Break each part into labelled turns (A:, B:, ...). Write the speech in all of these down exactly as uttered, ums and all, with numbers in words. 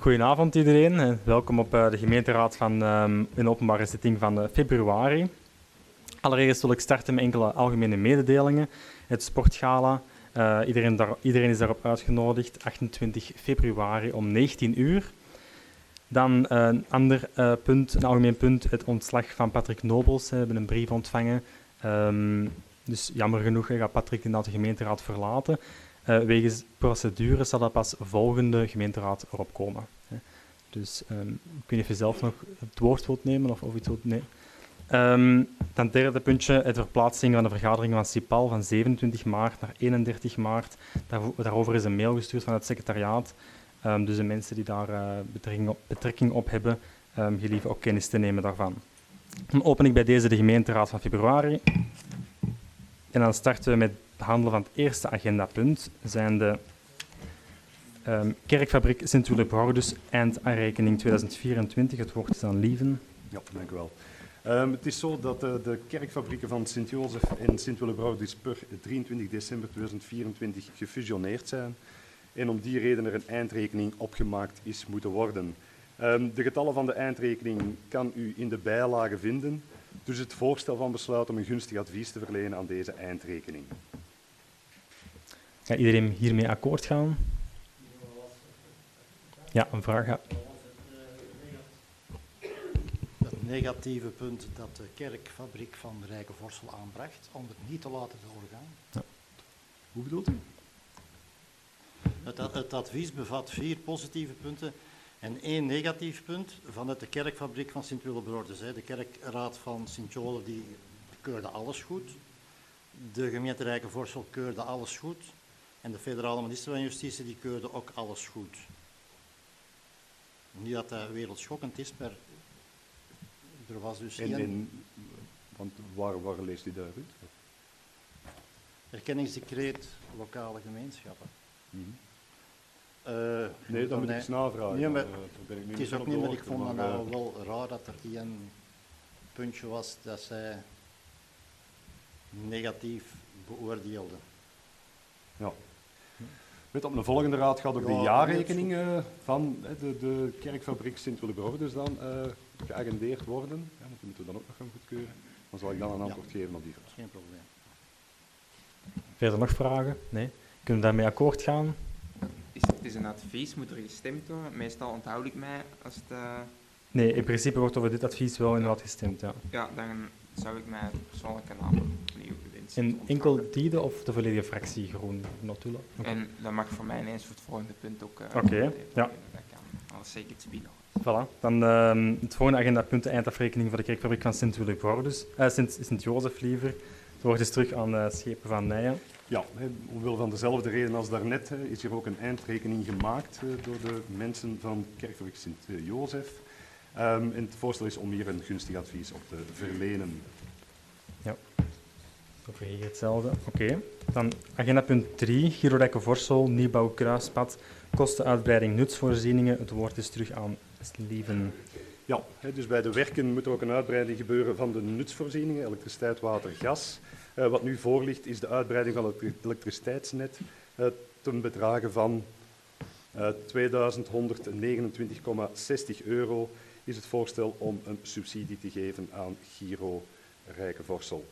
A: Goedenavond iedereen. Welkom op uh, de gemeenteraad van um, een openbare zitting van uh, februari. Allereerst wil ik starten met enkele algemene mededelingen. Het sportgala, uh, iedereen, daar, iedereen is daarop uitgenodigd, achtentwintig februari om negentien uur. Dan uh, een ander uh, punt, een algemeen punt, het ontslag van Patrick Nobels. We hebben een brief ontvangen. Um, dus jammer genoeg gaat Patrick inderdaad de gemeenteraad verlaten. Uh, wegens procedure zal dat pas volgende gemeenteraad erop komen. Hè. Dus um, ik weet niet of je zelf nog het woord wilt nemen of, of iets wilt nemen. Um, dan derde puntje, het verplaatsing van de vergadering van CIPAL van zevenentwintig maart naar eenendertig maart. Daar, daarover is een mail gestuurd van het secretariaat. Um, dus de mensen die daar uh, betrekking, op, betrekking op hebben, um, gelieve ook kennis te nemen daarvan. Dan open ik bij deze de gemeenteraad van februari. En dan starten we met het behandelen van het eerste agendapunt. Zijn de um, kerkfabriek Sint-Willibrordus eindaanrekening tweeduizend vierentwintig. Het woord is aan Lieven.
B: Ja, dank u wel. Um, het is zo dat uh, de kerkfabrieken van Sint-Jozef en Sint-Willibrordus per drieëntwintig december tweeduizend vierentwintig gefusioneerd zijn. En om die reden er een eindrekening opgemaakt is moeten worden. Um, de getallen van de eindrekening kan u in de bijlage vinden. Dus het voorstel van besluit om een gunstig advies te verlenen aan deze eindrekening.
A: Gaat iedereen hiermee akkoord gaan? Ja, een vraag. Ja.
C: Het negatieve punt dat de kerkfabriek van Rijkenvorsel aanbracht, om het niet te laten doorgaan.
B: Ja. Hoe bedoelt u?
C: Het, het advies bevat vier positieve punten en één negatief punt vanuit de kerkfabriek van Sint-Willibrordus. De kerkraad van Sint-Jozef die keurde alles goed. De gemeente Rijkenvorsel keurde alles goed. En de federale minister van Justitie die keurde ook alles goed. Niet dat dat wereldschokkend is, maar er was dus
B: en,
C: geen...
B: en, want waar, waar leest u daaruit?
C: Erkenningsdecreet lokale gemeenschappen.
B: Mm-hmm.
C: Uh,
B: nee, dan moet ik eens navragen.
C: Nee, maar
B: uh, ben ik nu
C: het is ook niet, maar ik vond
B: maar,
C: het nou
B: uh,
C: wel raar dat er één puntje was dat zij negatief beoordeelde.
B: Ja. Met op een volgende raad gaat ook
C: ja,
B: de jaarrekening uh, van uh, de, de kerkfabriek Sint-Willibrordus dan uh, geagendeerd worden. Ja, dat moeten we dan ook nog gaan goedkeuren. Dan zal ik dan een antwoord ja. geven op die vraag.
C: Geen probleem.
A: Verder nog vragen? Nee? Kunnen we daarmee akkoord gaan?
D: Is, het is een advies, moet er gestemd worden? Meestal onthoud ik mij als het... Uh...
A: Nee, in principe wordt over dit advies wel inderdaad gestemd, ja.
D: Ja, dan zou ik mij persoonlijke naam opnieuw gewenst.
A: En enkel die of de volledige fractie groen natuurlijk? Okay.
D: En dat mag voor mij ineens voor het volgende punt ook... Uh,
A: Oké, okay, ja.
D: Dat kan, anders zeker het spinnen.
A: Voilà, dan uh, het volgende agendapunt, de eindafrekening voor de kerkfabriek van Sint-Willibrordus. Uh, Sint, Sint-Jozef liever. Het woord is terug aan uh, Schepen van Nijen.
B: Ja, omwille van dezelfde reden als daarnet is hier ook een eindrekening gemaakt door de mensen van kerkfabriek Sint-Jozef. Um, en het voorstel is om hier een gunstig advies op te verlenen.
A: Ja, over hier hetzelfde. Oké. Okay. Dan agenda punt drie, Giro Rijkenvorsel, nieuwbouw Kruispad, kostenuitbreiding nutsvoorzieningen. Het woord is terug aan Lieven.
B: Ja, dus bij de werken moet er ook een uitbreiding gebeuren van de nutsvoorzieningen, elektriciteit, water, gas. Uh, wat nu voor ligt is de uitbreiding van het elektriciteitsnet uh, ten bedrage van uh, tweeduizend honderdnegenentwintig komma zestig euro is het voorstel om een subsidie te geven aan Giro Rijkenvorsel.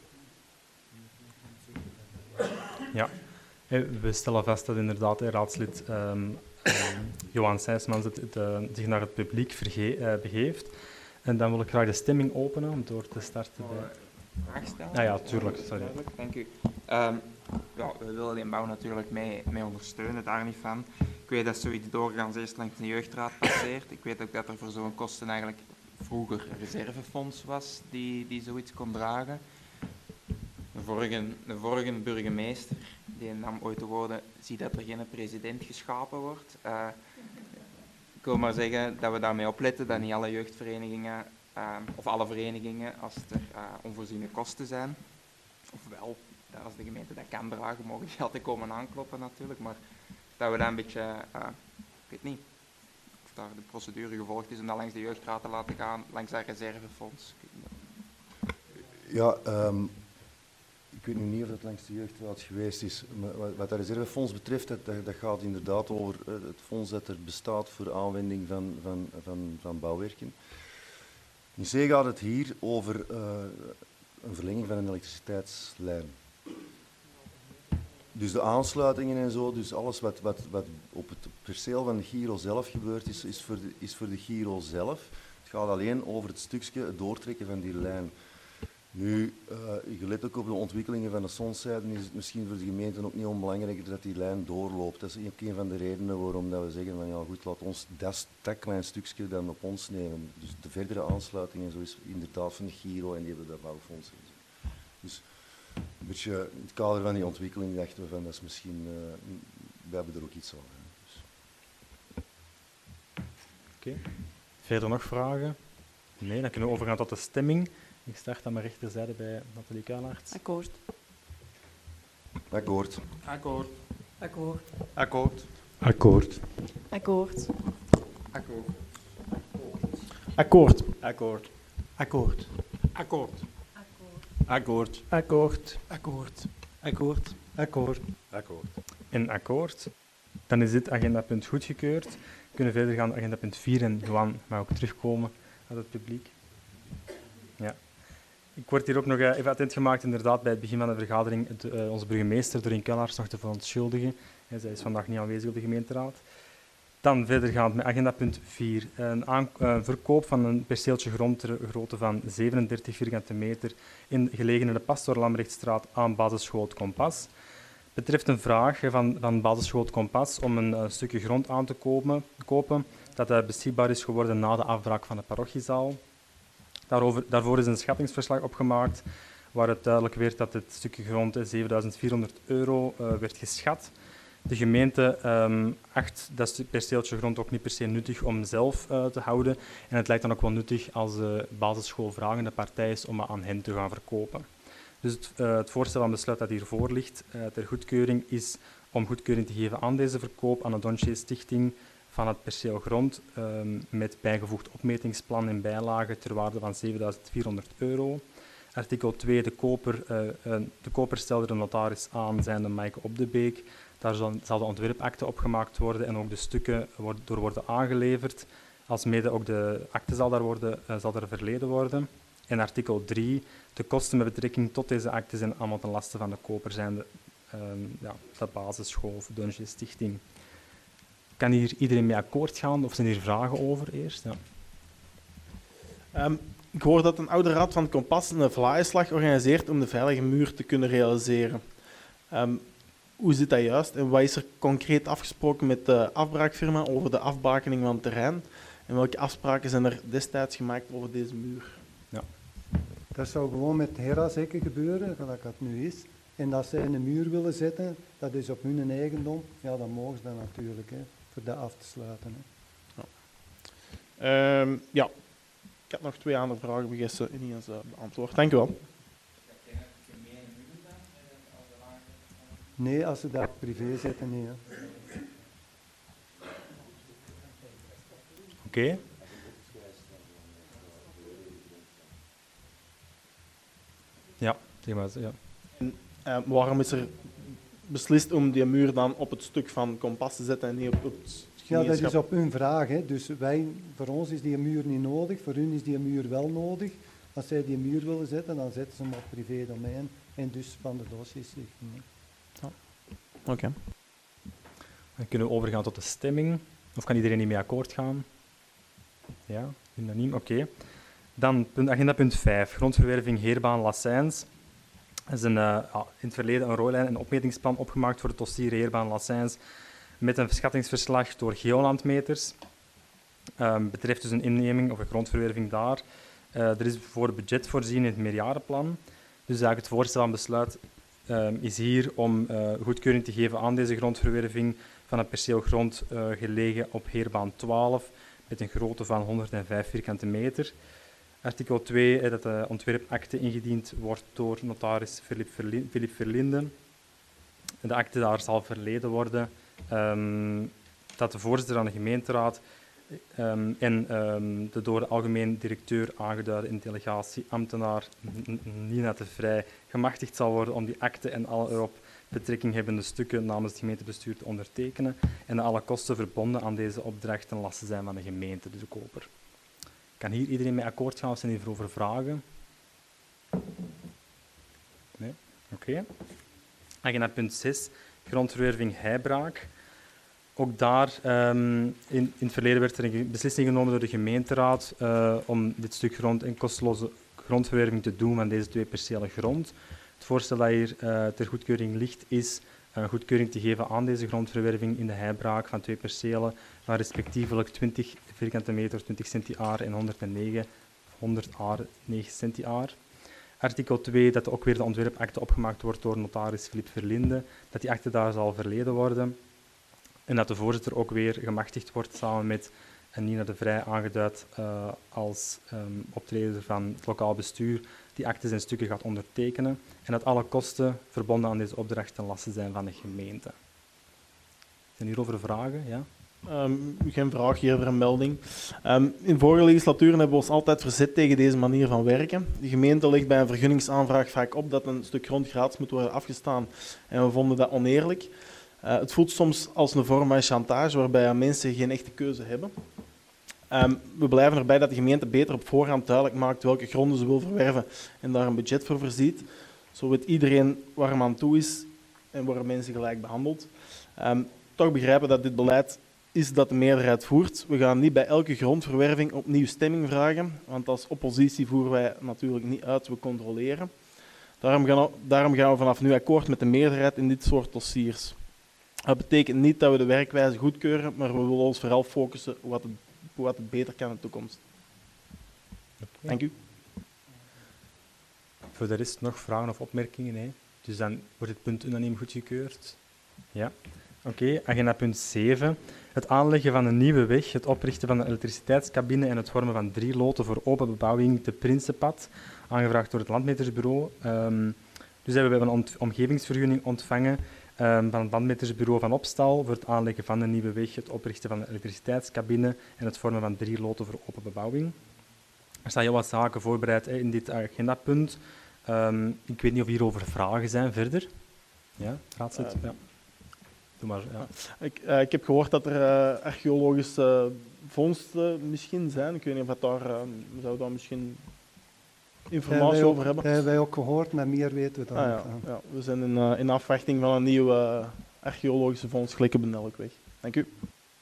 A: Ja, we stellen vast dat inderdaad de raadslid um, um, Johan Sijsmans het, het, uh, zich naar het publiek verge- uh, begeeft. En dan wil ik graag de stemming openen om door te starten bij...
D: Vraag stellen?
A: Ah ja, tuurlijk. Sorry.
D: Dank u. Um, ja, we willen die bouw natuurlijk mee, mee ondersteunen, daar niet van. Ik weet dat zoiets doorgaans eerst langs de jeugdraad passeert. Ik weet ook dat er voor zo'n kosten eigenlijk vroeger een reservefonds was die, die zoiets kon dragen. De vorige, de vorige burgemeester die nam ooit de woorden, zie dat er geen president geschapen wordt. Uh, ik wil maar zeggen dat we daarmee opletten dat niet alle jeugdverenigingen Uh, of alle verenigingen, als er uh, onvoorziene kosten zijn, ofwel, als de gemeente dat kan dragen, mogen die altijd komen aankloppen natuurlijk, maar dat we daar een beetje, uh, ik weet niet, of daar de procedure gevolgd is om dat langs de jeugdraad te laten gaan, langs dat reservefonds.
E: Ja, um, ik ik weet nu niet of dat langs de jeugdraad geweest is, maar wat, wat dat reservefonds betreft, dat, dat, dat gaat inderdaad over uh, het fonds dat er bestaat voor aanwending van, van, van, van bouwwerken. In C gaat het hier over uh, een verlenging van een elektriciteitslijn. Dus de aansluitingen en zo, dus alles wat, wat, wat op het perceel van de Giro zelf gebeurt, is, is, voor de, is voor de Giro zelf. Het gaat alleen over het stukje, het doortrekken van die lijn. Nu, uh, je let ook op de ontwikkelingen van de Sonszijde, is het misschien voor de gemeente ook niet onbelangrijk dat die lijn doorloopt. Dat is ook een van de redenen waarom dat we zeggen van ja goed, laat ons dat, dat klein stukje dan op ons nemen. Dus de verdere aansluiting en zo is inderdaad van de Giro en die hebben dat bouwfonds. Dus een beetje in het kader van die ontwikkeling dachten we van dat is misschien, uh, we hebben er ook iets aan. Dus.
A: Oké. Okay. Verder nog vragen? Nee, dan kunnen we overgaan tot de stemming. Ik start aan mijn rechterzijde bij Nathalie Kuilaerts.
F: Akkoord.
E: Akkoord.
D: Akkoord.
F: Akkoord.
D: Akkoord.
A: Akkoord.
F: Akkoord.
D: Akkoord.
G: Akkoord. Akkoord.
H: Akkoord.
G: Akkoord.
H: Akkoord.
G: Akkoord.
H: Akkoord. Akkoord. Akkoord.
B: Akkoord.
A: En akkoord. Dan is dit agendapunt goedgekeurd. We kunnen verder gaan naar agendapunt vier en Johan mag ook terugkomen uit het publiek. Ja. Ik word hier ook nog even attent gemaakt, inderdaad, bij het begin van de vergadering, de, uh, onze burgemeester Doreen Kuilaerts nog te verontschuldigen. Ja, zij is vandaag niet aanwezig op de gemeenteraad. Dan verder gaan met agendapunt vier. Een aan, uh, verkoop van een perceeltje grond ter grootte van zevenendertig vierkante meter in, gelegen in de Pastoor Lambrechtstraat aan basisschool Het Kompas. Betreft een vraag van, van basisschool Het Kompas om een uh, stukje grond aan te kopen, kopen dat uh, beschikbaar is geworden na de afbraak van de parochiezaal. Daarover, daarvoor is een schattingsverslag opgemaakt waaruit duidelijk werd dat het stukje grond zevenduizend vierhonderd euro uh, werd geschat. De gemeente um, acht dat perceeltje grond ook niet per se nuttig om zelf uh, te houden. En het lijkt dan ook wel nuttig als de basisschool vragende partij is om het aan hen te gaan verkopen. Dus het, uh, het voorstel van besluit dat hiervoor ligt uh, ter goedkeuring is om goedkeuring te geven aan deze verkoop aan de Donche Stichting van het perceel grond um, met bijgevoegd opmetingsplan en bijlage ter waarde van zevenduizend vierhonderd euro. Artikel twee, de koper, uh, uh, de koper stelde de notaris aan, zijnde Maaike Op de Beek. Daar zal, zal de ontwerpakte opgemaakt worden en ook de stukken wordt, door worden aangeleverd. Alsmede ook de akte zal daar worden, uh, zal er verleden worden. En artikel drie, de kosten met betrekking tot deze akte zijn allemaal ten laste van de koper, zijnde uh, ja, de basisschool of de Donche Stichting. Kan hier iedereen mee akkoord gaan of zijn hier vragen over eerst? Ja.
G: Um, ik hoor dat een oude raad van het Kompas een vlaaienslag organiseert om de veilige muur te kunnen realiseren. Um, hoe zit dat juist en wat is er concreet afgesproken met de afbraakfirma over de afbakening van het terrein? En welke afspraken zijn er destijds gemaakt over deze muur?
A: Ja.
H: Dat zou gewoon met Hera zeker gebeuren, gelijk dat nu is. En als zij een muur willen zetten, dat is op hun eigendom, ja, dan mogen ze dat natuurlijk, hè, voor dat af te sluiten. Hè.
G: Ja. Um, ja, ik had nog twee andere vragen, maar ze niet eens uh, beantwoord. Dank u wel.
H: Nee, als ze dat privé zetten, nee.
A: Oké. Okay. Ja, zeg maar. Ja.
G: En, uh, waarom is er beslist om die muur dan op het stuk van Kompas te zetten en niet op het
H: Ja, dat is op hun vraag. Hè. Dus wij, voor ons is die muur niet nodig, voor hun is die muur wel nodig. Als zij die muur willen zetten, dan zetten ze hem op privé domein en dus van de dossierstichting.
G: Ja. Oké. Okay.
A: Dan kunnen we overgaan tot de stemming. Of kan iedereen niet mee akkoord gaan? Ja, unaniem, oké. Okay. Dan punt, agenda punt vijf, grondverwerving Heerbaan Lassijns. Er is een, uh, in het verleden een rooilijn en opmetingsplan opgemaakt voor het dossier Heerbaan Lassijns met een verschattingsverslag door Geolandmeters. Um, betreft dus een inneming of een grondverwerving daar. Uh, er is voor budget voorzien in het meerjarenplan. Dus eigenlijk het voorstel aan besluit um, is hier om uh, goedkeuring te geven aan deze grondverwerving van een perceel grond uh, gelegen op Heerbaan twaalf met een grootte van honderdvijf vierkante meter. Artikel twee, eh, dat de ontwerpakte ingediend wordt door notaris Philip Verlinde. De akte daar zal verleden worden. Um, dat de voorzitter van de gemeenteraad um, en um, de door de algemeen directeur aangeduide in delegatie ambtenaar Nina de Vrij gemachtigd zal worden om die akte en alle erop betrekking hebbende stukken namens het gemeentebestuur te ondertekenen en alle kosten verbonden aan deze opdracht ten laste zijn van de gemeente, dus de koper. Kan hier iedereen mee akkoord gaan of zijn hierover vragen? Nee? Oké. Okay. Agenda punt zes, grondverwerving Heibraak. Ook daar, um, in, in het verleden werd er een beslissing genomen door de gemeenteraad uh, om dit stuk grond en kosteloze grondverwerving te doen van deze twee percelen grond. Het voorstel dat hier uh, ter goedkeuring ligt, is uh, goedkeuring te geven aan deze grondverwerving in de heibraak van twee percelen van respectievelijk twintig vierkante meter, twintig centiaar en honderdnegen, honderd aar, negen centiaar. Artikel twee, dat ook weer de ontwerpakte opgemaakt wordt door notaris Philippe Verlinde, dat die akte daar zal verleden worden. En dat de voorzitter ook weer gemachtigd wordt samen met Nina de Vrij aangeduid uh, als um, optreder van het lokaal bestuur, die aktes en stukken gaat ondertekenen en dat alle kosten verbonden aan deze opdracht ten laste zijn van de gemeente. Zijn hierover vragen? Ja?
G: Um, geen vraag, eerder een melding. Um, in vorige legislaturen hebben we ons altijd verzet tegen deze manier van werken. De gemeente legt bij een vergunningsaanvraag vaak op dat een stuk grond gratis moet worden afgestaan en we vonden dat oneerlijk. Uh, het voelt soms als een vorm van chantage waarbij mensen geen echte keuze hebben. Um, we blijven erbij dat de gemeente beter op voorhand duidelijk maakt welke gronden ze wil verwerven en daar een budget voor voorziet. Zo weet iedereen waar hem aan toe is en worden mensen gelijk behandeld. Um, toch begrijpen dat dit beleid is dat de meerderheid voert. We gaan niet bij elke grondverwerving opnieuw stemming vragen, want als oppositie voeren wij natuurlijk niet uit, we controleren. Daarom gaan, daarom gaan we vanaf nu akkoord met de meerderheid in dit soort dossiers. Dat betekent niet dat we de werkwijze goedkeuren, maar we willen ons vooral focussen op wat het, op wat het beter kan in de toekomst.
A: Okay.
G: Dank u.
A: Voor de rest nog vragen of opmerkingen? Nee. Dus dan wordt het punt unaniem goedgekeurd. Ja. Oké, okay. Agenda punt zeven. Het aanleggen van een nieuwe weg, het oprichten van een elektriciteitscabine en het vormen van drie loten voor open bebouwing, de Prinsenpad, aangevraagd door het Landmetersbureau. Um, dus we hebben een ont- omgevingsvergunning ontvangen Um, van het Landmetersbureau van Opstal voor het aanleggen van een nieuwe weg, het oprichten van een elektriciteitscabine en het vormen van drie loten voor open bebouwing. Er staan heel wat zaken voorbereid hè, in dit agendapunt. Um, ik weet niet of hierover vragen zijn verder. Ja, raadslid? Ja. Doe maar. Ja.
G: Ik, uh, ik heb gehoord dat er uh, archeologische vondsten misschien zijn. Ik weet niet of dat daar, uh, we zouden daar misschien informatie
H: ook,
G: over hebben.
H: Dat hebben wij ook gehoord, maar meer weten we dan
G: ah,
H: niet.
G: Ja, ja. We zijn in, uh, in afwachting van een nieuwe uh, archeologische vondst, Glikkenbenelkweg. Dank u.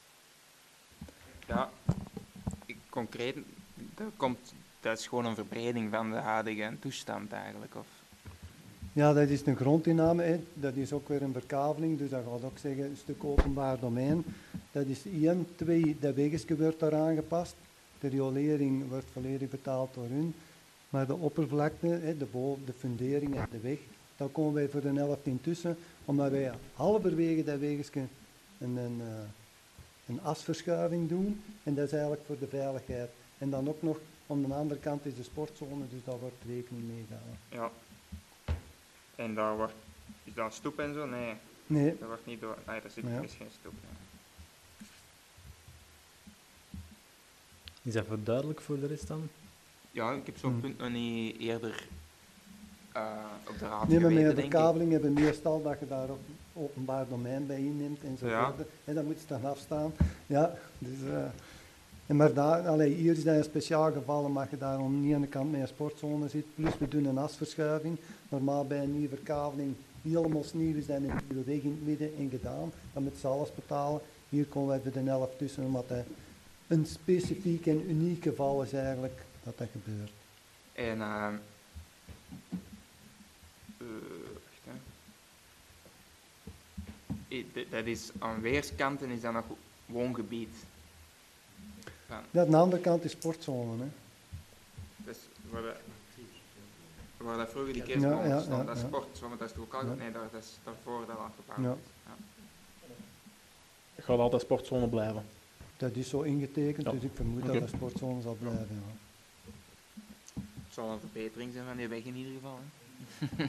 D: Ja, ik, concreet, dat, komt, dat is gewoon een verbreding van de huidige toestand eigenlijk, of?
H: Ja, dat is een grondinname, hè. Dat is ook weer een verkaveling, dus dat gaat ook zeggen een stuk openbaar domein. Dat is één, twee, dat weggetje wordt daar aangepast. De riolering wordt volledig betaald door hun. Maar de oppervlakte, hè, de, boven, de fundering en de weg, daar komen wij voor de helft intussen, omdat wij halverwege dat weggetje een, een, uh, een asverschuiving doen. En dat is eigenlijk voor de veiligheid. En dan ook nog, aan de andere kant is de sportzone, dus daar wordt rekening mee gehouden.
D: Ja. En daar wordt, is dat stoep en zo? Nee.
H: Nee.
D: Dat wordt niet door, nee, daar zit
H: Ja.
D: is geen stoep. Nee.
A: Is dat voor duidelijk voor de rest dan?
D: Ja, ik heb zo'n
H: Hmm.
D: punt nog niet eerder uh, op de raad
H: Nee, maar met
D: geweten,
H: een
D: denk ik.
H: verkaveling hebben we meestal dat je daar ook openbaar domein bij inneemt en zo
D: Ja.
H: verder. En dan moet je dan afstaan. Ja, dus, uh, en maar daar, allee, hier is dat een speciaal geval, mag je daarom niet aan de kant met een sportzone zit. Plus we doen een asverschuiving. Normaal bij een nieuwe verkaveling, helemaal nieuw is dan een nieuwe weg in het midden en gedaan. Dan moet ze alles betalen. Hier komen wij voor de helft tussen, omdat het een specifiek en uniek geval is eigenlijk dat dat gebeurt.
D: En uh, uh, wacht, hè. I- d- dat is aan weerskanten is dat nog woongebied. Van,
H: Ja, aan de andere kant is sportzone. Hè.
D: dus waar, de, waar dat vroeger die
H: Ja,
D: kerstbomen
H: ja,
D: stond,
H: ja,
D: dat is
H: ja.
D: sport, want dat is toch ook al,
H: Ja.
D: nee, dat, dat is daarvoor dat al gebouwd
H: Ja.
D: is. Ja.
G: Het gaat altijd sportzone blijven.
H: Dat is zo ingetekend,
G: Ja.
H: dus ik vermoed
G: Oké.
H: dat de sportzone zal blijven. Ja.
D: Het zal een verbetering zijn van die weg in ieder geval. Hè.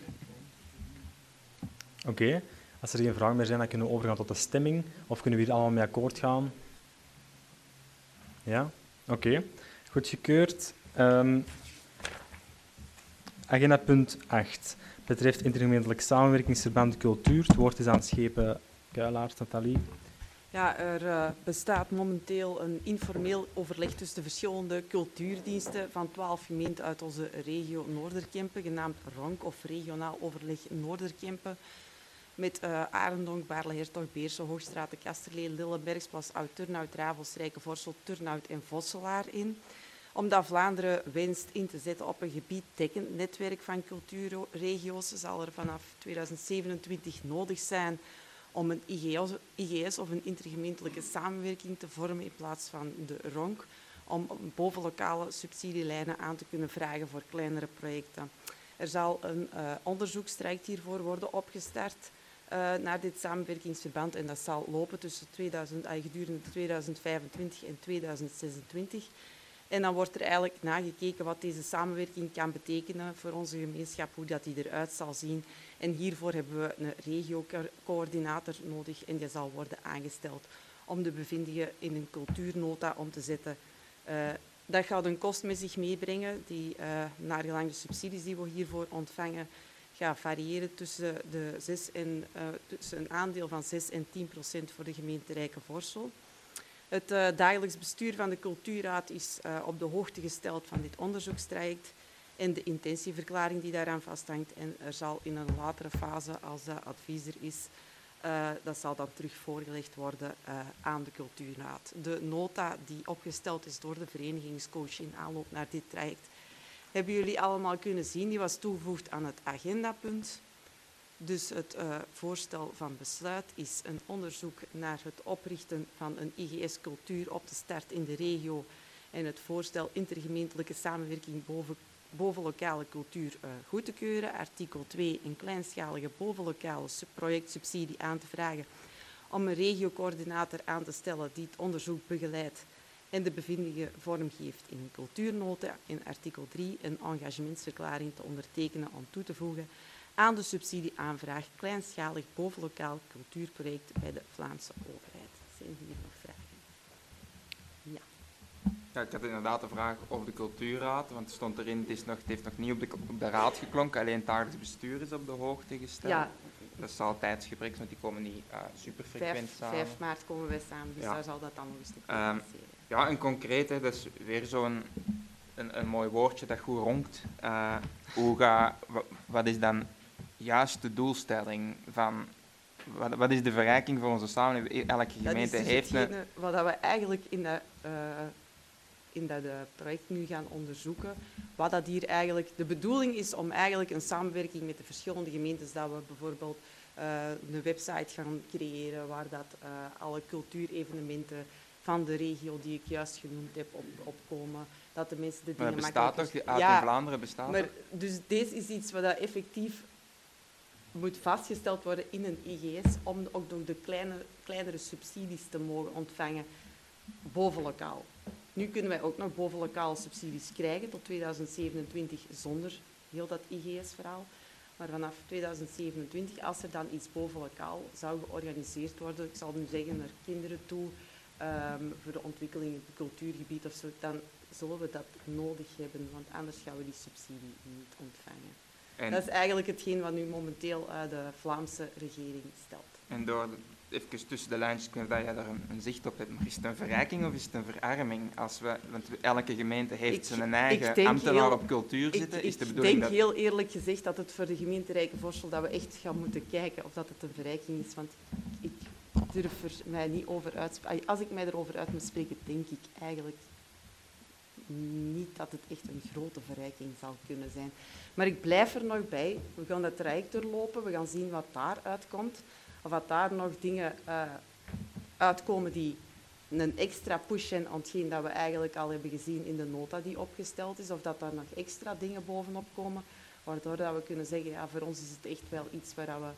A: Oké. Okay. Als er geen vragen meer zijn, dan kunnen we overgaan tot de stemming. Of kunnen we hier allemaal mee akkoord gaan? Ja, oké. Goedgekeurd. Um, agenda punt acht betreft intergemeentelijk samenwerkingsverband cultuur. Het woord is aan Schepen Kuilaert, Nathalie.
F: Ja, er uh, bestaat momenteel een informeel overleg tussen de verschillende cultuurdiensten van twaalf gemeenten uit onze regio Noorderkempen, genaamd RONK of Regionaal Overleg Noorderkempen, met uh, Arendonk, Baarle, Hertog, Beerse, Hoogstraten, Kasterlee, Lillebergsplas, Oud-Turnhout, Ravels, Rijkenvorsel, Turnhout en Vosselaar in. Omdat Vlaanderen wenst in te zetten op een gebieddekkend netwerk van cultuurregio's, zal er vanaf tweeduizend zevenentwintig nodig zijn om een I G S of een intergemeentelijke samenwerking te vormen in plaats van de RONK, om bovenlokale subsidielijnen aan te kunnen vragen voor kleinere projecten. Er zal een uh, onderzoekstraject hiervoor worden opgestart uh, naar dit samenwerkingsverband en dat zal lopen tussen tweeduizend, uh, gedurende tweeduizend vijfentwintig en tweeduizend zesentwintig. En dan wordt er eigenlijk nagekeken wat deze samenwerking kan betekenen voor onze gemeenschap, hoe dat die eruit zal zien. En hiervoor hebben we een regio-coördinator nodig en die zal worden aangesteld om de bevindingen in een cultuurnota om te zetten. Uh, dat gaat een kost met zich meebrengen die uh, naar gelang de subsidies die we hiervoor ontvangen gaat variëren tussen, de zes en, uh, tussen een aandeel van zes en tien procent voor de gemeente Rijkenvorsel. Het uh, dagelijks bestuur van de cultuurraad is uh, op de hoogte gesteld van dit onderzoekstraject en de intentieverklaring die daaraan vasthangt. En er zal in een latere fase, als dat advies er is, uh, dat zal dan terug voorgelegd worden uh, aan de cultuurraad. De nota die opgesteld is door de verenigingscoach in aanloop naar dit traject, hebben jullie allemaal kunnen zien. Die was toegevoegd aan het agendapunt. Dus het uh, voorstel van besluit is een onderzoek naar het oprichten van een I G S cultuur op de start in de regio en het voorstel intergemeentelijke samenwerking boven, bovenlokale cultuur uh, goed te keuren. Artikel twee, een kleinschalige bovenlokale projectsubsidie aan te vragen om een regiocoördinator aan te stellen die het onderzoek begeleidt en de bevindingen vormgeeft in een cultuurnota. En artikel drie, een engagementsverklaring te ondertekenen om toe te voegen aan de subsidieaanvraag kleinschalig bovenlokaal cultuurproject bij de Vlaamse overheid. Zijn hier nog vragen? Ja.
D: Ja, ik had inderdaad een vraag over de cultuurraad, want er stond erin, het, is nog, het heeft nog niet op de, op de raad geklonken, alleen het dagelijks bestuur is op de hoogte gesteld.
F: Ja.
D: Dat is al tijdsgebrek, want die komen niet uh, super frequent samen.
F: vijf maart komen wij samen, dus
D: ja.
F: daar zal dat dan nog eens te
D: um, Ja, en concreet, hè, dat is weer zo'n een, een mooi woordje dat goed ronkt. Uh, hoe ga, wat is dan juist de doelstelling van, wat, wat is de verrijking voor onze samenleving? Elke gemeente
F: dus
D: heeft een...
F: Wat we eigenlijk in dat, uh, in dat uh, project nu gaan onderzoeken, wat dat hier eigenlijk, de bedoeling is om eigenlijk een samenwerking met de verschillende gemeentes, dat we bijvoorbeeld uh, een website gaan creëren waar dat uh, alle cultuurevenementen van de regio die ik juist genoemd heb op, opkomen, dat de mensen de dingen
D: maar bestaat
F: makkelijk...
D: toch? Uit
F: ja,
D: in Vlaanderen bestaat
F: maar,
D: toch?
F: Dus deze is iets wat dat effectief moet vastgesteld worden in een I G S om ook door de kleine, kleinere subsidies te mogen ontvangen bovenlokaal. Nu kunnen wij ook nog bovenlokale subsidies krijgen tot tweeduizend zevenentwintig zonder heel dat I G S-verhaal. Maar vanaf tweeduizend zevenentwintig, als er dan iets bovenlokaal zou georganiseerd worden, ik zal nu zeggen naar kinderen toe, um, voor de ontwikkeling in het cultuurgebied of zo, dan zullen we dat nodig hebben, want anders gaan we die subsidie niet ontvangen. En dat is eigenlijk hetgeen wat nu momenteel uh, de Vlaamse regering stelt.
D: En door, even tussen de lijntjes, ik weet dat jij daar een, een zicht op hebt, maar is het een verrijking of is het een verarming? Als we, want elke gemeente heeft ik, zijn eigen ambtenaar heel, op cultuur zitten,
F: ik,
D: is de
F: bedoeling
D: dat... Ik
F: denk heel eerlijk gezegd dat het voor de gemeente Rijkenvorsel dat we echt gaan moeten kijken of dat het een verrijking is, want ik durf er mij niet over uitspreken. Als ik mij erover uit moet spreken, denk ik eigenlijk niet dat het echt een grote verrijking zal kunnen zijn. Maar ik blijf er nog bij. We gaan dat traject doorlopen. We gaan zien wat daaruit komt. Of wat daar nog dingen uh, uitkomen die een extra push zijn aan hetgeen dat we eigenlijk al hebben gezien in de nota die opgesteld is. Of dat daar nog extra dingen bovenop komen. Waardoor dat we kunnen zeggen, ja, voor ons is het echt wel iets waar we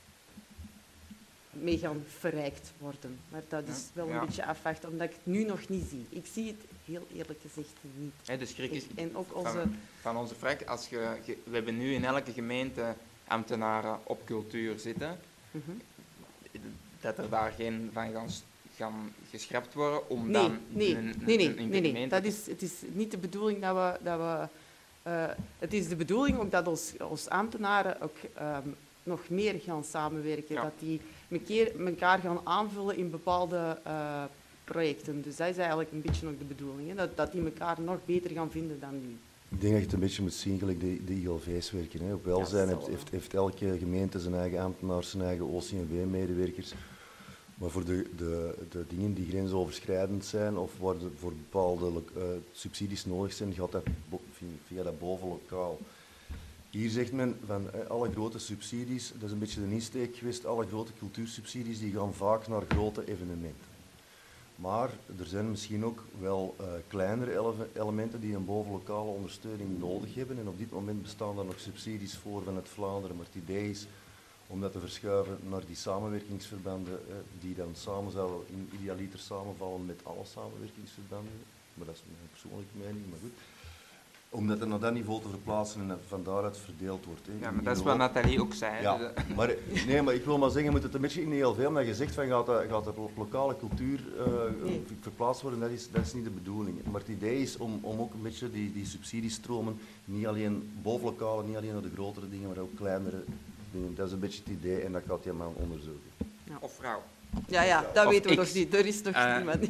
F: mee gaan verrijkt worden. Maar dat is wel een ja. beetje afwachten, omdat ik het nu nog niet zie. Ik zie het heel eerlijk gezegd niet.
D: Hey, de schrik is
F: en ook onze...
D: van, van onze fractie, als je, je, we hebben nu in elke gemeente ambtenaren op cultuur zitten, mm-hmm. dat er daar geen van gaan, kan geschrapt worden om
F: Nee,
D: dan
F: nee,
D: een,
F: nee, nee,
D: een, een
F: nee, nee.
D: gemeente-
F: Dat is, het is niet de bedoeling dat we... Dat we uh, het is de bedoeling ook dat ons, ons ambtenaren ook um, nog meer gaan samenwerken.
D: Ja.
F: Dat die elkaar gaan aanvullen in bepaalde uh, projecten. Dus dat is eigenlijk een beetje ook de bedoeling. Hè? Dat, dat die elkaar nog beter gaan vinden dan nu.
E: Ik denk dat je het een beetje moet zien gelijk de, de I L V's werken. Hè. Op welzijn
F: Ja,
E: heeft, heeft, heeft elke gemeente zijn eigen ambtenaar, zijn eigen O C M W-medewerkers. Maar voor de, de, de dingen die grensoverschrijdend zijn of waar de, voor bepaalde uh, subsidies nodig zijn, gaat dat via dat bovenlokaal. Hier zegt men van uh, alle grote subsidies, dat is een beetje de insteek geweest, alle grote cultuursubsidies die gaan vaak naar grote evenementen. Maar er zijn misschien ook wel uh, kleinere ele elementen die een bovenlokale ondersteuning nodig hebben. En op dit moment bestaan er nog subsidies voor vanuit Vlaanderen. Maar het idee is om dat te verschuiven naar die samenwerkingsverbanden, uh, die dan samen zouden in idealiter samenvallen met alle samenwerkingsverbanden. Maar dat is mijn persoonlijke mening, maar goed. Om dat naar dat niveau te verplaatsen en dat van daaruit verdeeld wordt. Hè.
D: Ja, maar dat is wat Nathalie ook zei.
E: Ja,
D: Dus,
E: maar, nee, maar ik wil maar zeggen, je moet het een beetje in de I L V, omdat je zegt van gaat de, gaat de lokale cultuur uh,
F: Nee.
E: verplaatst worden, dat is, dat is niet de bedoeling. Maar het idee is om, om ook een beetje die, die subsidiestromen, niet alleen bovenlokale, niet alleen naar de grotere dingen, maar ook kleinere dingen. Dat is een beetje het idee en dat gaat die man onderzoeken.
D: of vrouw.
F: Ja, ja, dat
D: Of
F: weten we
D: X.
F: nog niet. Er is nog
D: Uh,
F: niemand.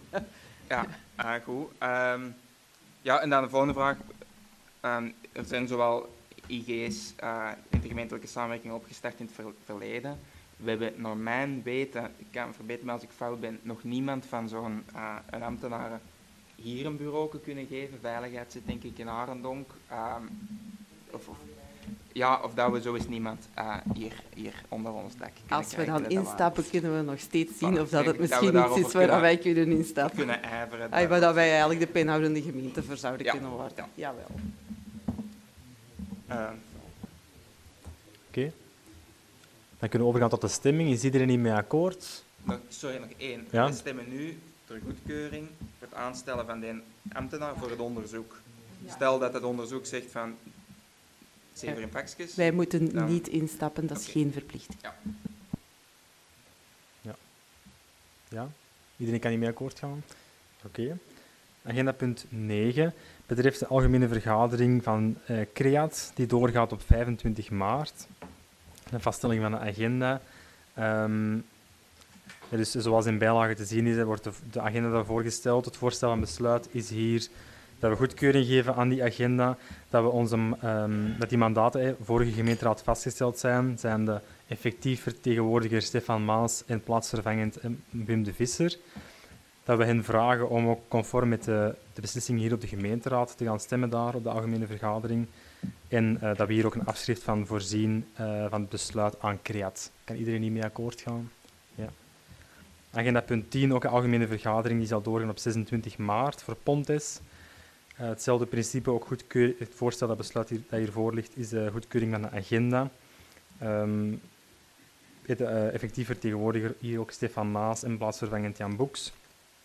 D: Ja, uh, goed. Um, ja, en dan de volgende vraag. Um, er zijn zowel I G's, uh, intergemeentelijke samenwerking, opgestart in het ver verleden. We hebben naar mijn weten, ik kan verbeter me als ik fout ben, nog niemand van zo'n uh, een ambtenaren hier een bureau kunnen geven. Veiligheid zit denk ik in Arendonk. Um, of, of, ja, of dat we zo eens niemand uh, hier, hier onder ons dak kunnen
F: Als we
D: krijgen,
F: dan
D: dat dat
F: instappen, kunnen we nog steeds zien
D: Voilà,
F: of dat
D: denk
F: het
D: dat
F: misschien
D: we
F: iets
D: daarover
F: is waar
D: kunnen-
F: wij kunnen instappen.
D: kunnen ijveren.
F: Ah, maar dat wij eigenlijk de penhoudende gemeente voor zouden
D: Ja.
F: kunnen worden.
D: Ja.
F: Jawel.
D: Uh,
A: Oké. Okay. Dan kunnen we overgaan tot de stemming. Is iedereen hiermee akkoord?
D: Nog, sorry, nog één.
A: Ja?
D: We stemmen nu ter goedkeuring voor het aanstellen van de ambtenaar voor het onderzoek. Stel dat het onderzoek zegt van zeven in pakjes.
F: Wij moeten
D: Dan-
F: niet instappen, dat is
D: Oké.
F: geen verplichting.
A: Ja? Iedereen kan hiermee akkoord gaan? Oké. Okay. Agenda punt negen betreft de algemene vergadering van uh, CREAT, die doorgaat op vijfentwintig maart. De vaststelling van de agenda. Um, ja, dus zoals in bijlage te zien is, wordt de, de agenda daarvoor gesteld. Het voorstel van besluit is hier dat we goedkeuring geven aan die agenda, dat, we onze, um, dat die mandaten eh, vorige gemeenteraad vastgesteld zijn, zijn de effectief vertegenwoordiger Stefan Maas en plaatsvervangend eh, Wim de Visser. Dat we hen vragen om ook conform met de, de beslissing hier op de gemeenteraad te gaan stemmen daar op de algemene vergadering. En uh, dat we hier ook een afschrift van voorzien uh, van het besluit aan CREAT. Kan iedereen hiermee akkoord gaan? Ja. Agenda punt tien, ook een algemene vergadering, die zal doorgaan op zesentwintig maart voor Pontes. Uh, hetzelfde principe, ook goedkeur, het voorstel dat besluit hier, dat hiervoor ligt, is de goedkeuring van de agenda. Um, de uh, effectief vertegenwoordiger hier ook Stefan Maas en plaatsvervangend Jan Boeks.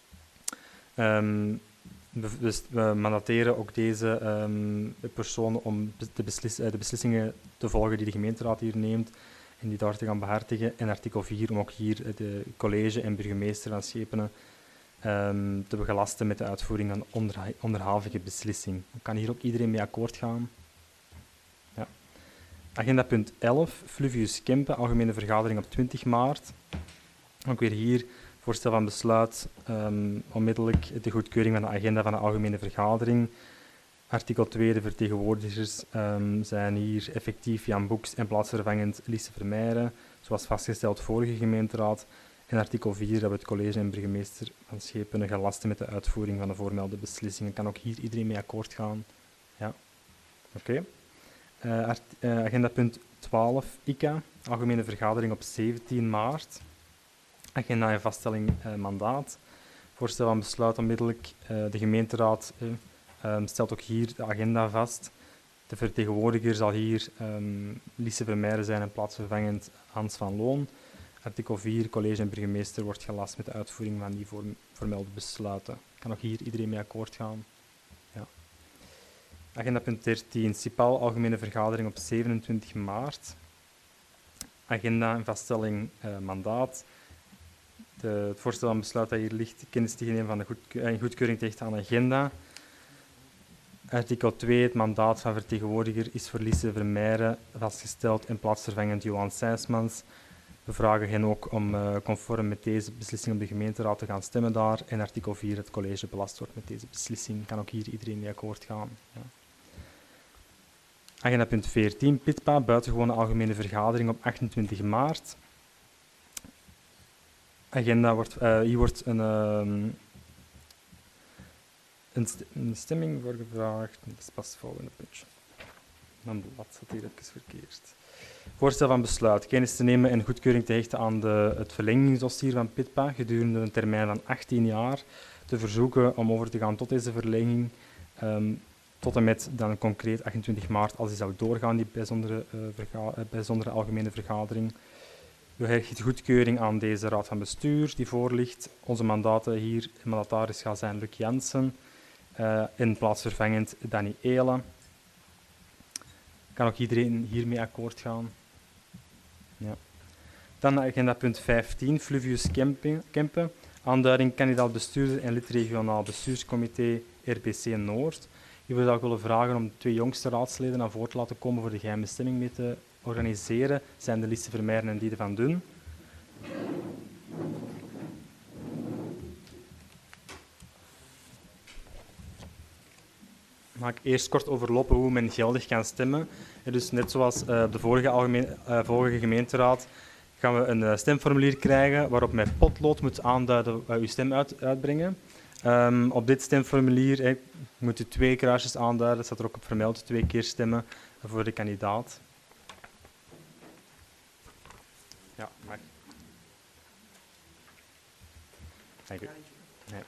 A: Um, dus we mandateren ook deze um, personen om de, beslis, uh, de beslissingen te volgen die de gemeenteraad hier neemt en die daar te gaan behartigen. En artikel vier om ook hier de college en burgemeester van Schepenen um, te begelasten met de uitvoering van onderha onderhavige beslissing. Kan hier ook iedereen mee akkoord gaan? Ja. Agenda punt elf, Fluvius Kempen, algemene vergadering op twintig maart. Ook weer hier voorstel van besluit, um, onmiddellijk de goedkeuring van de agenda van de algemene vergadering. Artikel twee, de vertegenwoordigers um, zijn hier effectief Jan Boeks en plaatsvervangend Lise Vermeijeren, zoals vastgesteld vorige gemeenteraad. En artikel vier, dat we het college en burgemeester van Schepenen gelasten met de uitvoering van de voormelde beslissingen. Kan ook hier iedereen mee akkoord gaan? Ja. Oké. Okay. Uh, uh, agenda punt twaalf, I C A, algemene vergadering op zeventien maart. Agenda en vaststelling uh, mandaat. Voorstel van besluit onmiddellijk. Uh, de gemeenteraad uh, um, stelt ook hier de agenda vast. De vertegenwoordiger zal hier um, Lise Vermeijeren zijn en plaatsvervangend Hans van Loon. Artikel vier, college en burgemeester wordt gelast met de uitvoering van die vorm, formelde besluiten. Kan ook hier iedereen mee akkoord gaan? Ja. Agenda punt dertien, C I P A L, algemene vergadering op zevenentwintig maart. Agenda en vaststelling uh, mandaat. De, het voorstel van besluit dat hier ligt, kennis te nemen van de goedke uh, goedkeuring te hechten aan de agenda. Artikel twee, het mandaat van vertegenwoordiger is voor Lise Vermeijren vastgesteld en plaatsvervangend Johan Sijsmans. We vragen hen ook om uh, conform met deze beslissing op de gemeenteraad te gaan stemmen daar. En artikel vier, het college belast wordt met deze beslissing. Kan ook hier iedereen mee akkoord gaan. Ja. Agenda punt veertien, P I T P A, buitengewone algemene vergadering op achtentwintig maart. Agenda wordt, uh, hier wordt een, uh, een, st een stemming voor gevraagd. Dat is pas het volgende puntje. Mijn blad zat hier even verkeerd. Voorstel van besluit. Kennis te nemen en goedkeuring te hechten aan de, het verlengingsdossier van P I T P A gedurende een termijn van achttien jaar. Te verzoeken om over te gaan tot deze verlenging. Um, tot en met dan concreet achtentwintig maart, als die zou doorgaan, die bijzondere, uh, verga uh, bijzondere algemene vergadering. We hechten goedkeuring aan deze raad van bestuur die voorligt. Onze mandaten hier, mandataris gaat zijn Luc Jansen uh, en plaatsvervangend Danny Eelen. Kan ook iedereen hiermee akkoord gaan? Ja. Dan agenda punt vijftien, Fluvius Kempen. Aanduiding kandidaat bestuurder en lid regionaal bestuurscomité R B C Noord. Hier wil ik willen vragen om de twee jongste raadsleden naar voren te laten komen voor de geheime stemming mee te organiseren. Zijn de Lise Vermeijren en Diede van Dun. Ga ik eerst kort overlopen hoe men geldig kan stemmen. En dus net zoals uh, de vorige, algemeen, uh, vorige gemeenteraad gaan we een uh, stemformulier krijgen waarop met potlood moet aanduiden uh, uw stem uit, uitbrengen. Um, op dit stemformulier eh, moet u twee kruisjes aanduiden, dat staat er ook op vermeld, twee keer stemmen voor de kandidaat. Ja, mag. Dank u. Nee.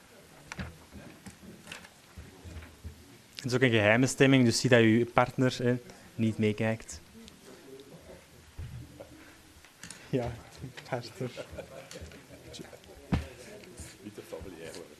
A: Het is ook een geheime stemming, dus zie dat uw partner eh, niet meekijkt. Ja, partner.
B: Niet te familiair worden.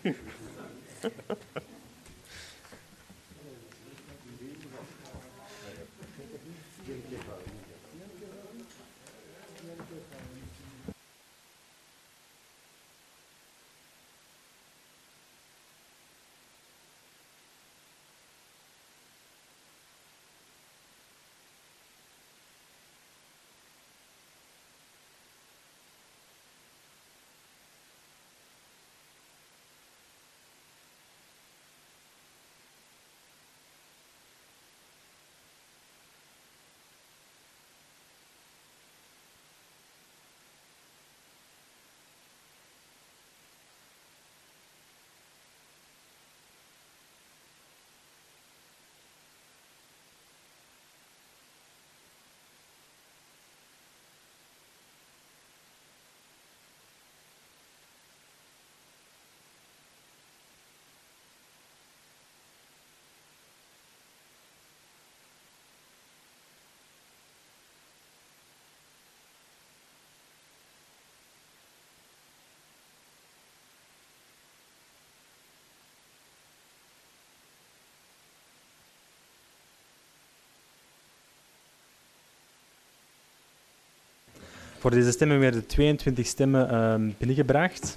A: Voor deze stemmen werden tweeëntwintig stemmen um, binnengebracht.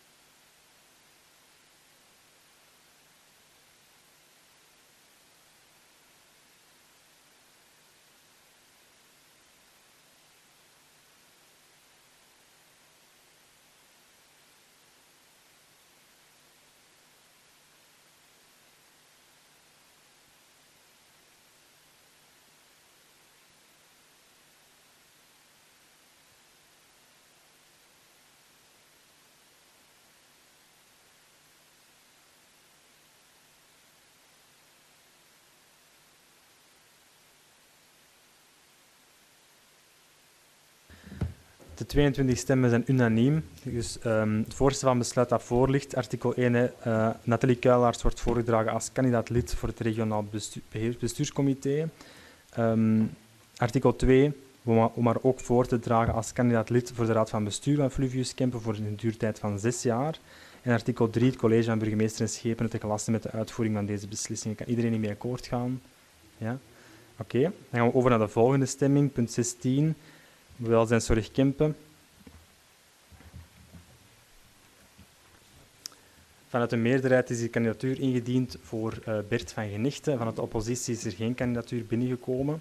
A: De tweeëntwintig stemmen zijn unaniem. Dus um, het voorstel van besluit dat voor ligt, artikel één, uh, Nathalie Kuilaerts wordt voorgedragen als kandidaat lid voor het regionaal bestu beheer, bestuurscomité. Um, artikel twee, om haar ook voor te dragen als kandidaat lid voor de raad van bestuur van Fluvius Kempen voor een duurtijd van zes jaar. En artikel drie, het college van burgemeester en schepenen te gelasten met de uitvoering van deze beslissingen. Kan iedereen hiermee akkoord gaan? Ja? Oké, okay. Dan gaan we over naar de volgende stemming, punt zestien. Welzijnszorg Kempen. Vanuit de meerderheid is die kandidatuur ingediend voor uh, Bert van Genichten. Vanuit de oppositie is er geen kandidatuur binnengekomen.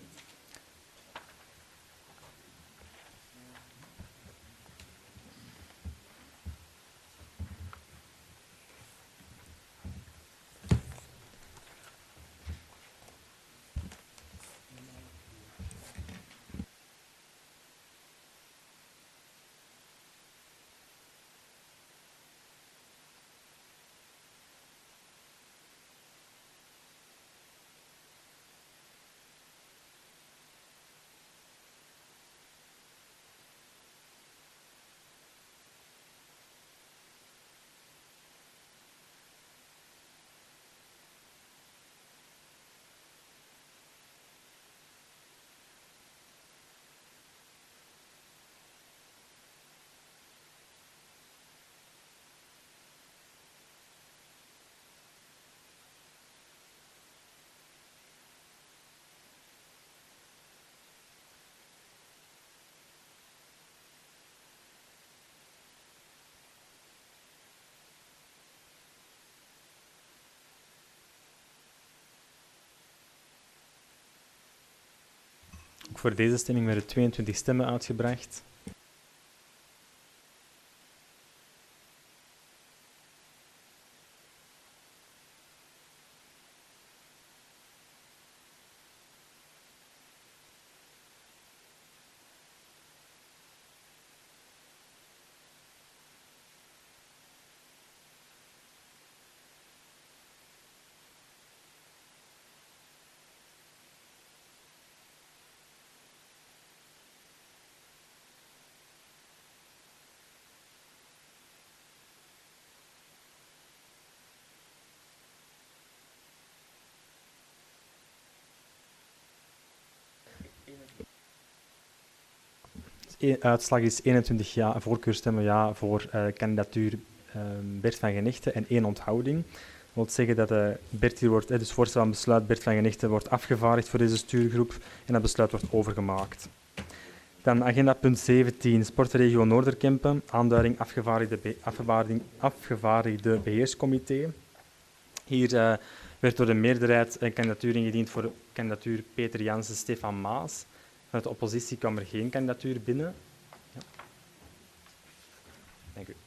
A: Ook voor deze stemming werden tweeëntwintig stemmen uitgebracht. De uitslag is eenentwintig ja, voorkeurstemmen ja voor uh, kandidatuur uh, Bert van Genichten en één onthouding. Dat wil zeggen dat uh, Bert hier wordt, uh, dus voorstel aan besluit Bert van Genichten wordt afgevaardigd voor deze stuurgroep en dat besluit wordt overgemaakt. Dan agenda punt zeventien, Sportregio Noorderkempen, aanduiding afgevaardigde, be afgevaardigde, afgevaardigde beheerscomité. Hier uh, werd door de meerderheid een kandidatuur ingediend voor de kandidatuur Peter Jansen, Stefan Maas. Vanuit de oppositie kwam er geen kandidatuur binnen. Ja. Dank u.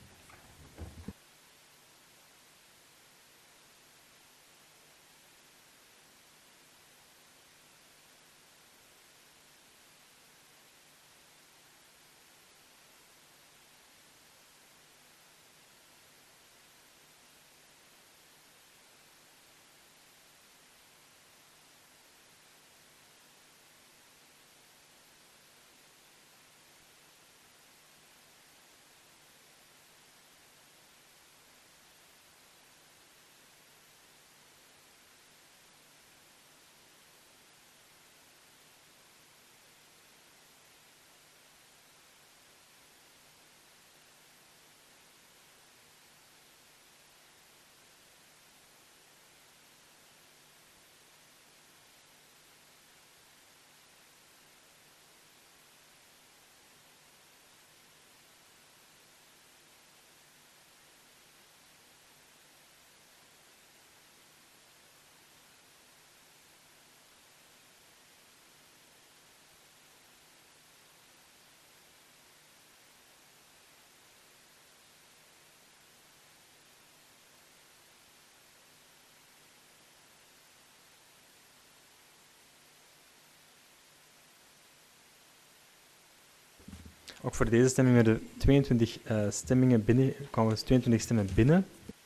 A: Ook voor deze stemming werden tweeëntwintig uh, stemmingen binnen, kwamen dus tweeëntwintig stemmen binnen.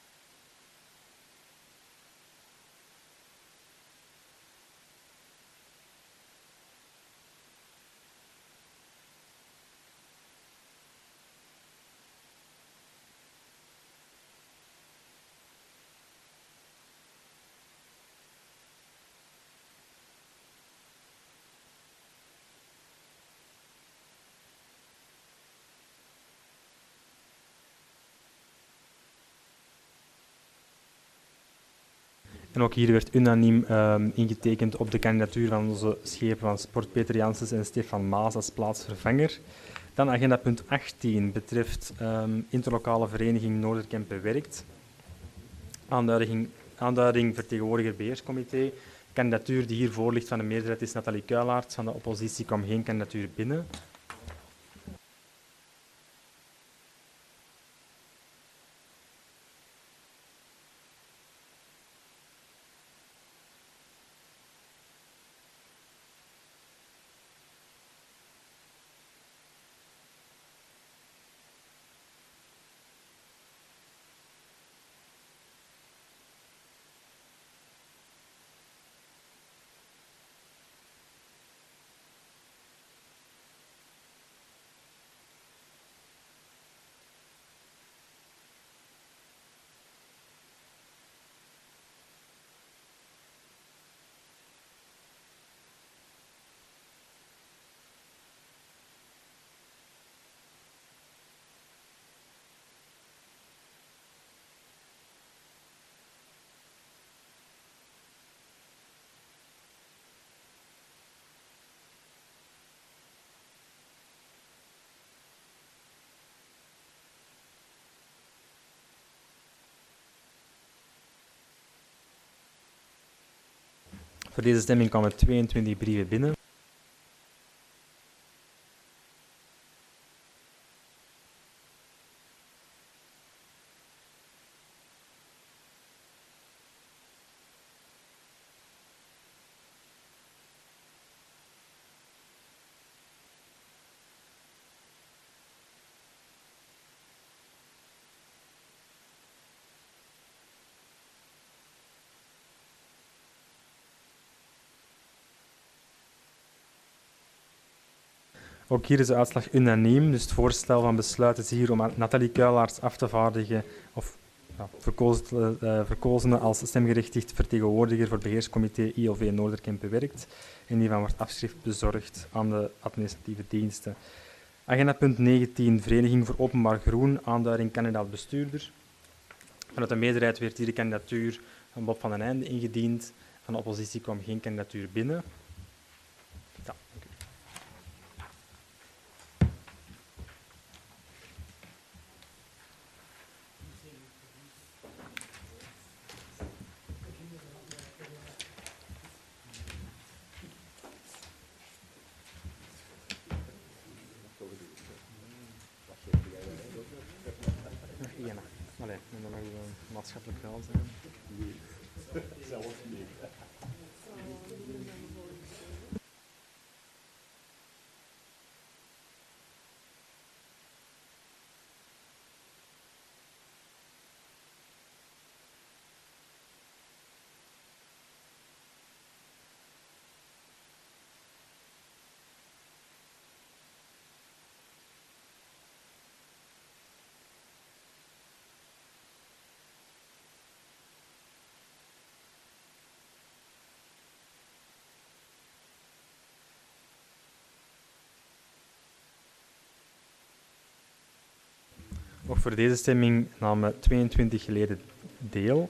A: En ook hier werd unaniem um, ingetekend op de kandidatuur van onze schepen van Sport Peter Janssens en Stefan Maas als plaatsvervanger. Dan agenda punt achttien betreft um, interlokale vereniging Noorderkempen Werkt. Aanduiding, aanduiding vertegenwoordiger beheerscomité. Kandidatuur die hiervoor ligt van de meerderheid is Nathalie Kuilaerts. Van de oppositie kwam geen kandidatuur binnen. Voor deze stemming kwamen tweeëntwintig brieven binnen. Ook hier is de uitslag unaniem, dus het voorstel van besluit is hier om Nathalie Kuilaerts af te vaardigen of ja, verkozen, uh, verkozen als stemgerechtigd vertegenwoordiger voor het beheerscomité I L V Noorderkempen werkt en hiervan wordt afschrift bezorgd aan de administratieve diensten. Agenda punt negentien, Vereniging voor Openbaar Groen, aanduiding kandidaat bestuurder. Vanuit de meerderheid werd hier de kandidatuur van Bob van den Einde ingediend. Van de oppositie kwam geen kandidatuur binnen. Ja, dank u. Allee, en dan mag je maatschappelijk wel zijn. Nee, zelf niet. Ook voor deze stemming namen tweeëntwintig leden deel.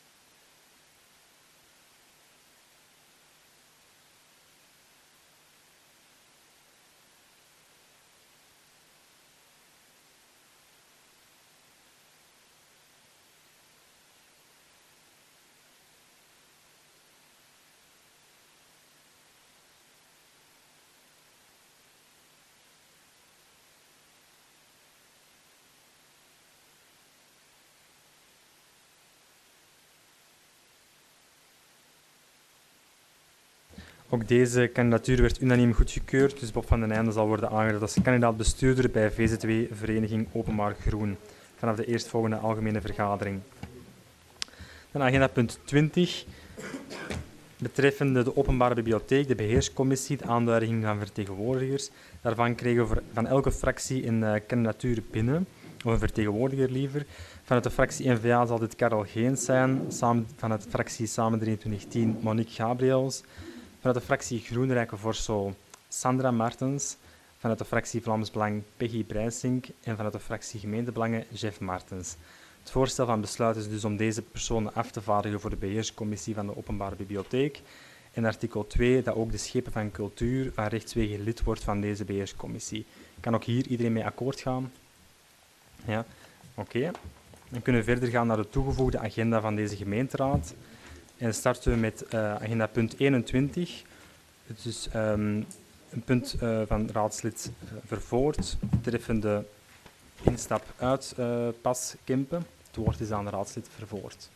A: Ook deze kandidatuur werd unaniem goedgekeurd, dus Bob van den Einde zal worden aangeduid als kandidaat bestuurder bij V Z W Vereniging Openbaar Groen vanaf de eerstvolgende algemene vergadering. Dan agenda punt twintig, betreffende de openbare bibliotheek, de beheerscommissie, de aanduiding van vertegenwoordigers. Daarvan kregen we van elke fractie een uh, kandidatuur binnen, of een vertegenwoordiger liever. Vanuit de fractie N V A zal dit Karel Geens zijn, samen, vanuit de fractie Samen drieëntwintig tien Monique Gabriels. Vanuit de fractie Groenrijke Vorso Sandra Martens, vanuit de fractie Vlaams Belang Peggy Breisink en vanuit de fractie Gemeentebelangen Jeff Martens. Het voorstel van besluit is dus om deze personen af te vaardigen voor de beheerscommissie van de openbare bibliotheek. En artikel twee, dat ook de schepen van cultuur van rechtswege lid wordt van deze beheerscommissie. Kan ook hier iedereen mee akkoord gaan? Ja, oké. Okay. Dan kunnen we verder gaan naar de toegevoegde agenda van deze gemeenteraad. En starten we met uh, agenda punt eenentwintig. Het is um, een punt uh, van raadslid uh, Vervoort, betreffende instap-uitpas uh, Kempen. Het woord is aan raadslid Vervoort.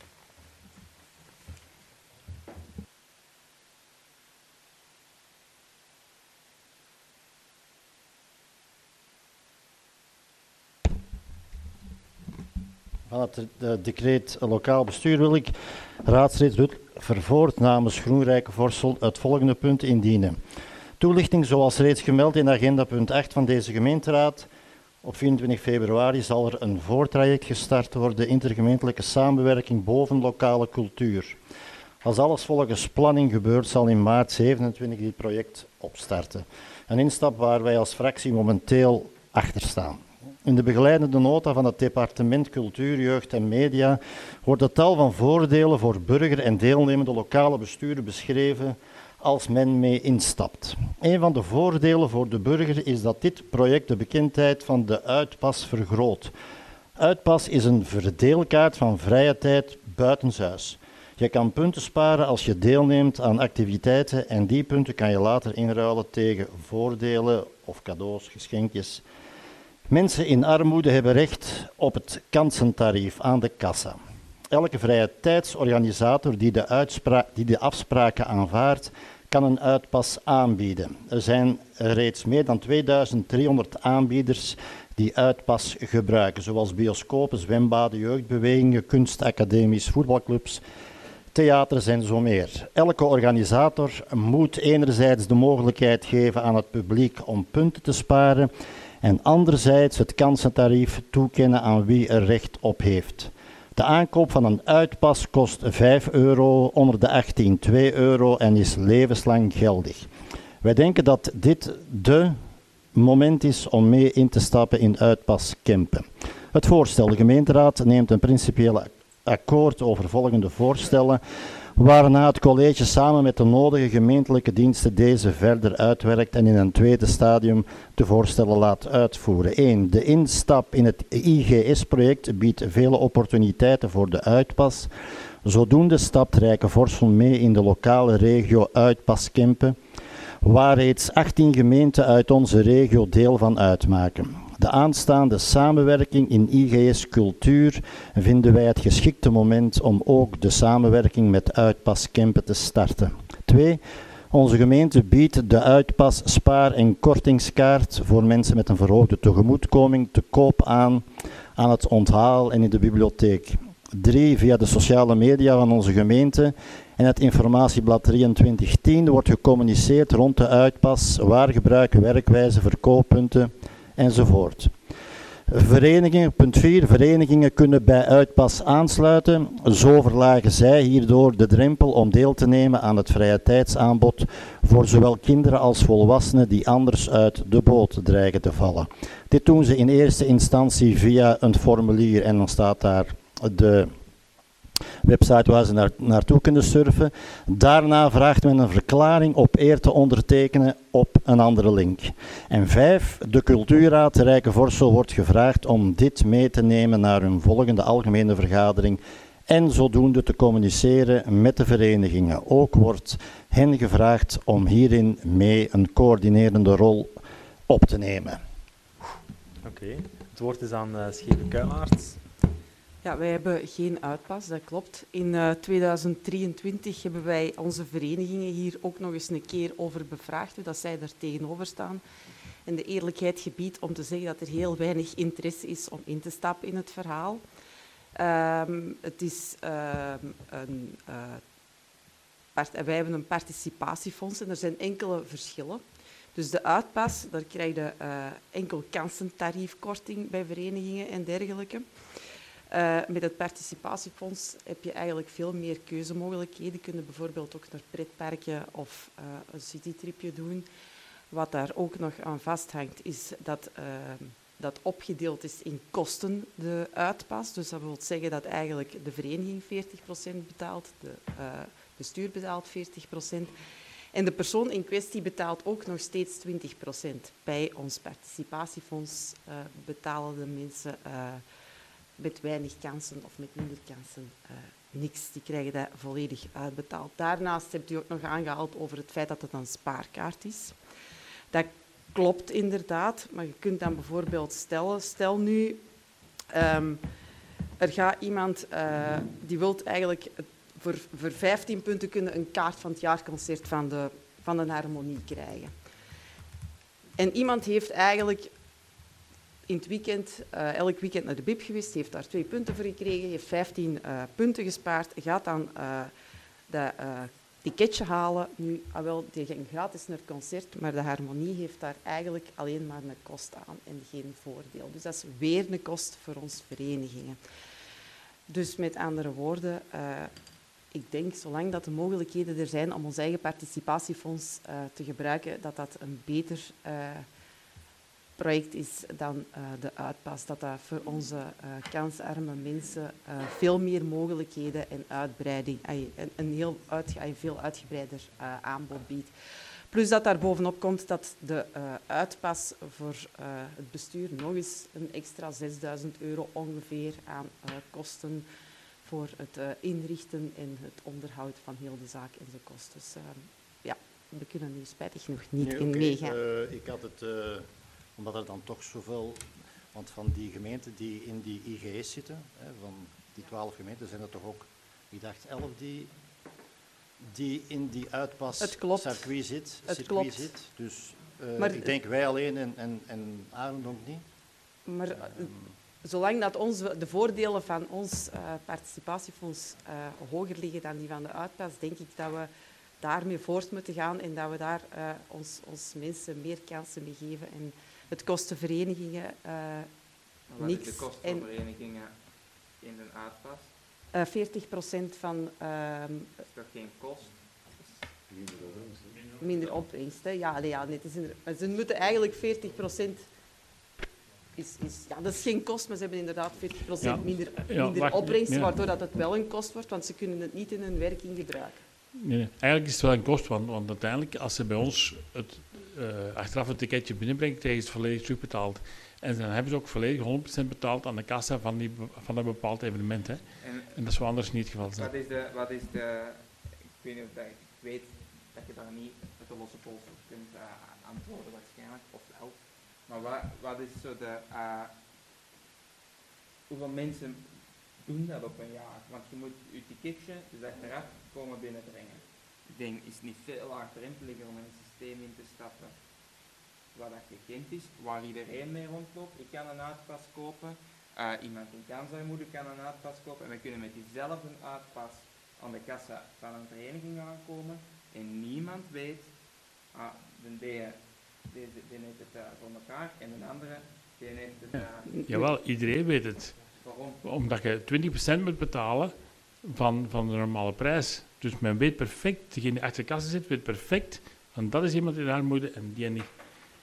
C: Van het uh, decreet lokaal bestuur wil ik raadslid Rut Vervoort namens Groenrijke Vorsel het volgende punt indienen. Toelichting zoals reeds gemeld in agenda punt acht van deze gemeenteraad. Op vierentwintig februari zal er een voortraject gestart worden, intergemeentelijke samenwerking boven lokale cultuur. Als alles volgens planning gebeurt, zal in maart zevenentwintig dit project opstarten. Een instap waar wij als fractie momenteel achter staan. In de begeleidende nota van het departement Cultuur, Jeugd en Media wordt het tal van voordelen voor burger en deelnemende lokale besturen beschreven als men mee instapt. Een van de voordelen voor de burger is dat dit project de bekendheid van de uitpas vergroot. Uitpas is een verdeelkaart van vrije tijd buitenshuis. Je kan punten sparen als je deelneemt aan activiteiten en die punten kan je later inruilen tegen voordelen of cadeaus, geschenkjes. Mensen in armoede hebben recht op het kansentarief aan de kassa. Elke vrije tijdsorganisator die de, uitspra- die de afspraken aanvaardt, kan een uitpas aanbieden. Er zijn reeds meer dan tweeduizend driehonderd aanbieders die uitpas gebruiken, zoals bioscopen, zwembaden, jeugdbewegingen, kunstacademies, voetbalclubs, theaters en zo meer. Elke organisator moet enerzijds de mogelijkheid geven aan het publiek om punten te sparen en anderzijds het kansentarief toekennen aan wie er recht op heeft. De aankoop van een uitpas kost vijf euro, onder de achttien twee euro en is levenslang geldig. Wij denken dat dit de moment is om mee in te stappen in uitpas Kempen. Het voorstel, de gemeenteraad neemt een principieel akkoord over volgende voorstellen, waarna het college samen met de nodige gemeentelijke diensten deze verder uitwerkt en in een tweede stadium de voorstellen laat uitvoeren. één. De instap in het I G S-project biedt vele opportuniteiten voor de uitpas. Zodoende stapt Rijke Vorsel mee in de lokale regio Uitpas Kempen, waar reeds achttien gemeenten uit onze regio deel van uitmaken. De aanstaande samenwerking in I G S Cultuur vinden wij het geschikte moment om ook de samenwerking met Uitpas Kempen te starten. twee. Onze gemeente biedt de Uitpas spaar- en kortingskaart voor mensen met een verhoogde tegemoetkoming te koop aan aan het onthaal en in de bibliotheek. drie. Via de sociale media van onze gemeente en het informatieblad drieëntwintig tien wordt gecommuniceerd rond de Uitpas, waar gebruiken, werkwijze, verkooppunten enzovoort. Verenigingen, punt vier. Verenigingen kunnen bij Uitpas aansluiten. Zo verlagen zij hierdoor de drempel om deel te nemen aan het vrije tijdsaanbod voor zowel kinderen als volwassenen die anders uit de boot dreigen te vallen. Dit doen ze in eerste instantie via een formulier en dan staat daar de website waar ze naar, naartoe kunnen surfen. Daarna vraagt men een verklaring op eer te ondertekenen op een andere link. En vijf, de Cultuurraad Rijke Vorsel wordt gevraagd om dit mee te nemen naar hun volgende algemene vergadering en zodoende te communiceren met de verenigingen. Ook wordt hen gevraagd om hierin mee een coördinerende rol op te nemen.
A: Oké, okay. Het woord is aan uh, Schepe Kuilaerts.
F: Ja, wij hebben geen uitpas, dat klopt. In uh, tweeduizend drieëntwintig hebben wij onze verenigingen hier ook nog eens een keer over bevraagd, hoe dat zij daar tegenover staan. En de eerlijkheid gebiedt om te zeggen dat er heel weinig interesse is om in te stappen in het verhaal. Um, het is uh, een, uh, part- wij hebben een participatiefonds en er zijn enkele verschillen. Dus de uitpas, daar krijg je uh, enkel kansentariefkorting bij verenigingen en dergelijke. Uh, met het participatiefonds heb je eigenlijk veel meer keuzemogelijkheden. Je kunt bijvoorbeeld ook naar pretparken of uh, een citytripje doen. Wat daar ook nog aan vasthangt, is dat uh, dat opgedeeld is in kosten, de uitpas. Dus dat wil zeggen dat eigenlijk de vereniging veertig procent betaalt, de uh, bestuur betaalt veertig procent. En de persoon in kwestie betaalt ook nog steeds twintig procent. Bij ons participatiefonds uh, betalen de mensen Uh, met weinig kansen of met minder kansen uh, niks. Die krijgen dat volledig uitbetaald. Daarnaast hebt u ook nog aangehaald over het feit dat het een spaarkaart is. Dat klopt inderdaad, maar je kunt dan bijvoorbeeld stellen, stel nu, um, er gaat iemand uh, die wil eigenlijk voor, voor vijftien punten kunnen een kaart van het jaarconcert van de, van de Harmonie krijgen. En iemand heeft eigenlijk in het weekend, uh, elk weekend naar de bib geweest, heeft daar twee punten voor gekregen, heeft vijftien uh, punten gespaard, gaat dan uh, dat uh, ticketje halen. Nu, ah wel, die ging gratis naar het concert, maar de Harmonie heeft daar eigenlijk alleen maar een kost aan en geen voordeel. Dus dat is weer een kost voor onze verenigingen. Dus met andere woorden, uh, ik denk, zolang dat de mogelijkheden er zijn om ons eigen participatiefonds uh, te gebruiken, dat dat een beter uh, project is dan uh, de uitpas. Dat dat voor onze uh, kansarme mensen uh, veel meer mogelijkheden en uitbreiding, uh, een, een heel uitge- uh, veel uitgebreider uh, aanbod biedt. Plus dat daar bovenop komt dat de uh, uitpas voor uh, het bestuur nog eens een extra zesduizend euro ongeveer aan uh, kosten voor het uh, inrichten en het onderhoud van heel de zaak en zijn kosten. Dus uh, ja, we kunnen hier spijtig genoeg niet
C: Nee,
F: in
C: okay.
F: meegaan.
C: Uh, ik had het, uh, omdat er dan toch zoveel, want van die gemeenten die in die I G S zitten, hè, van die twaalf gemeenten zijn er toch ook, ik dacht elf die, die in die uitpas circuit zit.
F: Het
C: circuit
F: klopt.
C: zit. Dus uh,
F: Maar,
C: ik denk wij alleen en, en, en Arendonk niet.
F: Maar uh,
C: um,
F: zolang dat ons, de voordelen van ons uh, participatiefonds uh, hoger liggen dan die van de uitpas, denk ik dat we daarmee voort moeten gaan en dat we daar uh, ons, ons mensen meer kansen mee geven. En het kost de verenigingen uh,
D: Wat
F: niks.
D: is de kost van verenigingen in de uitpas?
F: Uh, veertig procent van... Uh,
D: dat is toch geen kost?
F: Minder opbrengst, hè? Ja, nee, ja, nee, het is inderdaad, ze moeten eigenlijk veertig procent... Is, is, ja, dat is geen kost, maar ze hebben inderdaad veertig procent
I: Ja.
F: minder,
I: Ja,
F: minder
I: wacht,
F: opbrengst,
I: ja.
F: waardoor dat het wel een kost wordt, want ze kunnen het niet in hun werking gebruiken.
I: Nee, nee. Eigenlijk is het wel een kost, want, want uiteindelijk, als ze bij ons het, uh, achteraf het ticketje binnenbrengen, krijgen ze het volledig terugbetaald. En dan hebben ze ook volledig honderd procent betaald aan de kassa van, die, van dat bepaald evenement. Hè.
D: En,
I: en dat is wel anders niet het geval.
D: Wat is de, wat is de, ik weet niet of dat, ik weet dat je daar niet met de losse pols op kunt uh, antwoorden waarschijnlijk, of wel. Maar wat, wat is zo de, uh, hoeveel mensen doen dat op een jaar? Want je moet je ticketje, dus achteraf, komen binnenbrengen. Ik denk, is het niet veel laagdrempeliger om in een systeem in te stappen waar dat gekend is, waar iedereen mee rondloopt. Ik kan een uitpas kopen, uh, iemand in kansarmoede kan een uitpas kopen en we kunnen met diezelfde uitpas aan de kassa van een vereniging aankomen en niemand weet, ah, de deze, deze, die heeft het uh, voor elkaar en de andere, die heeft het... Uh,
I: ja. Jawel, iedereen weet het.
D: Waarom?
I: Omdat je twintig procent moet betalen van, van de normale prijs. Dus men weet perfect, degene die achter de kassa zit, weet perfect, want dat is iemand in armoede en die niet.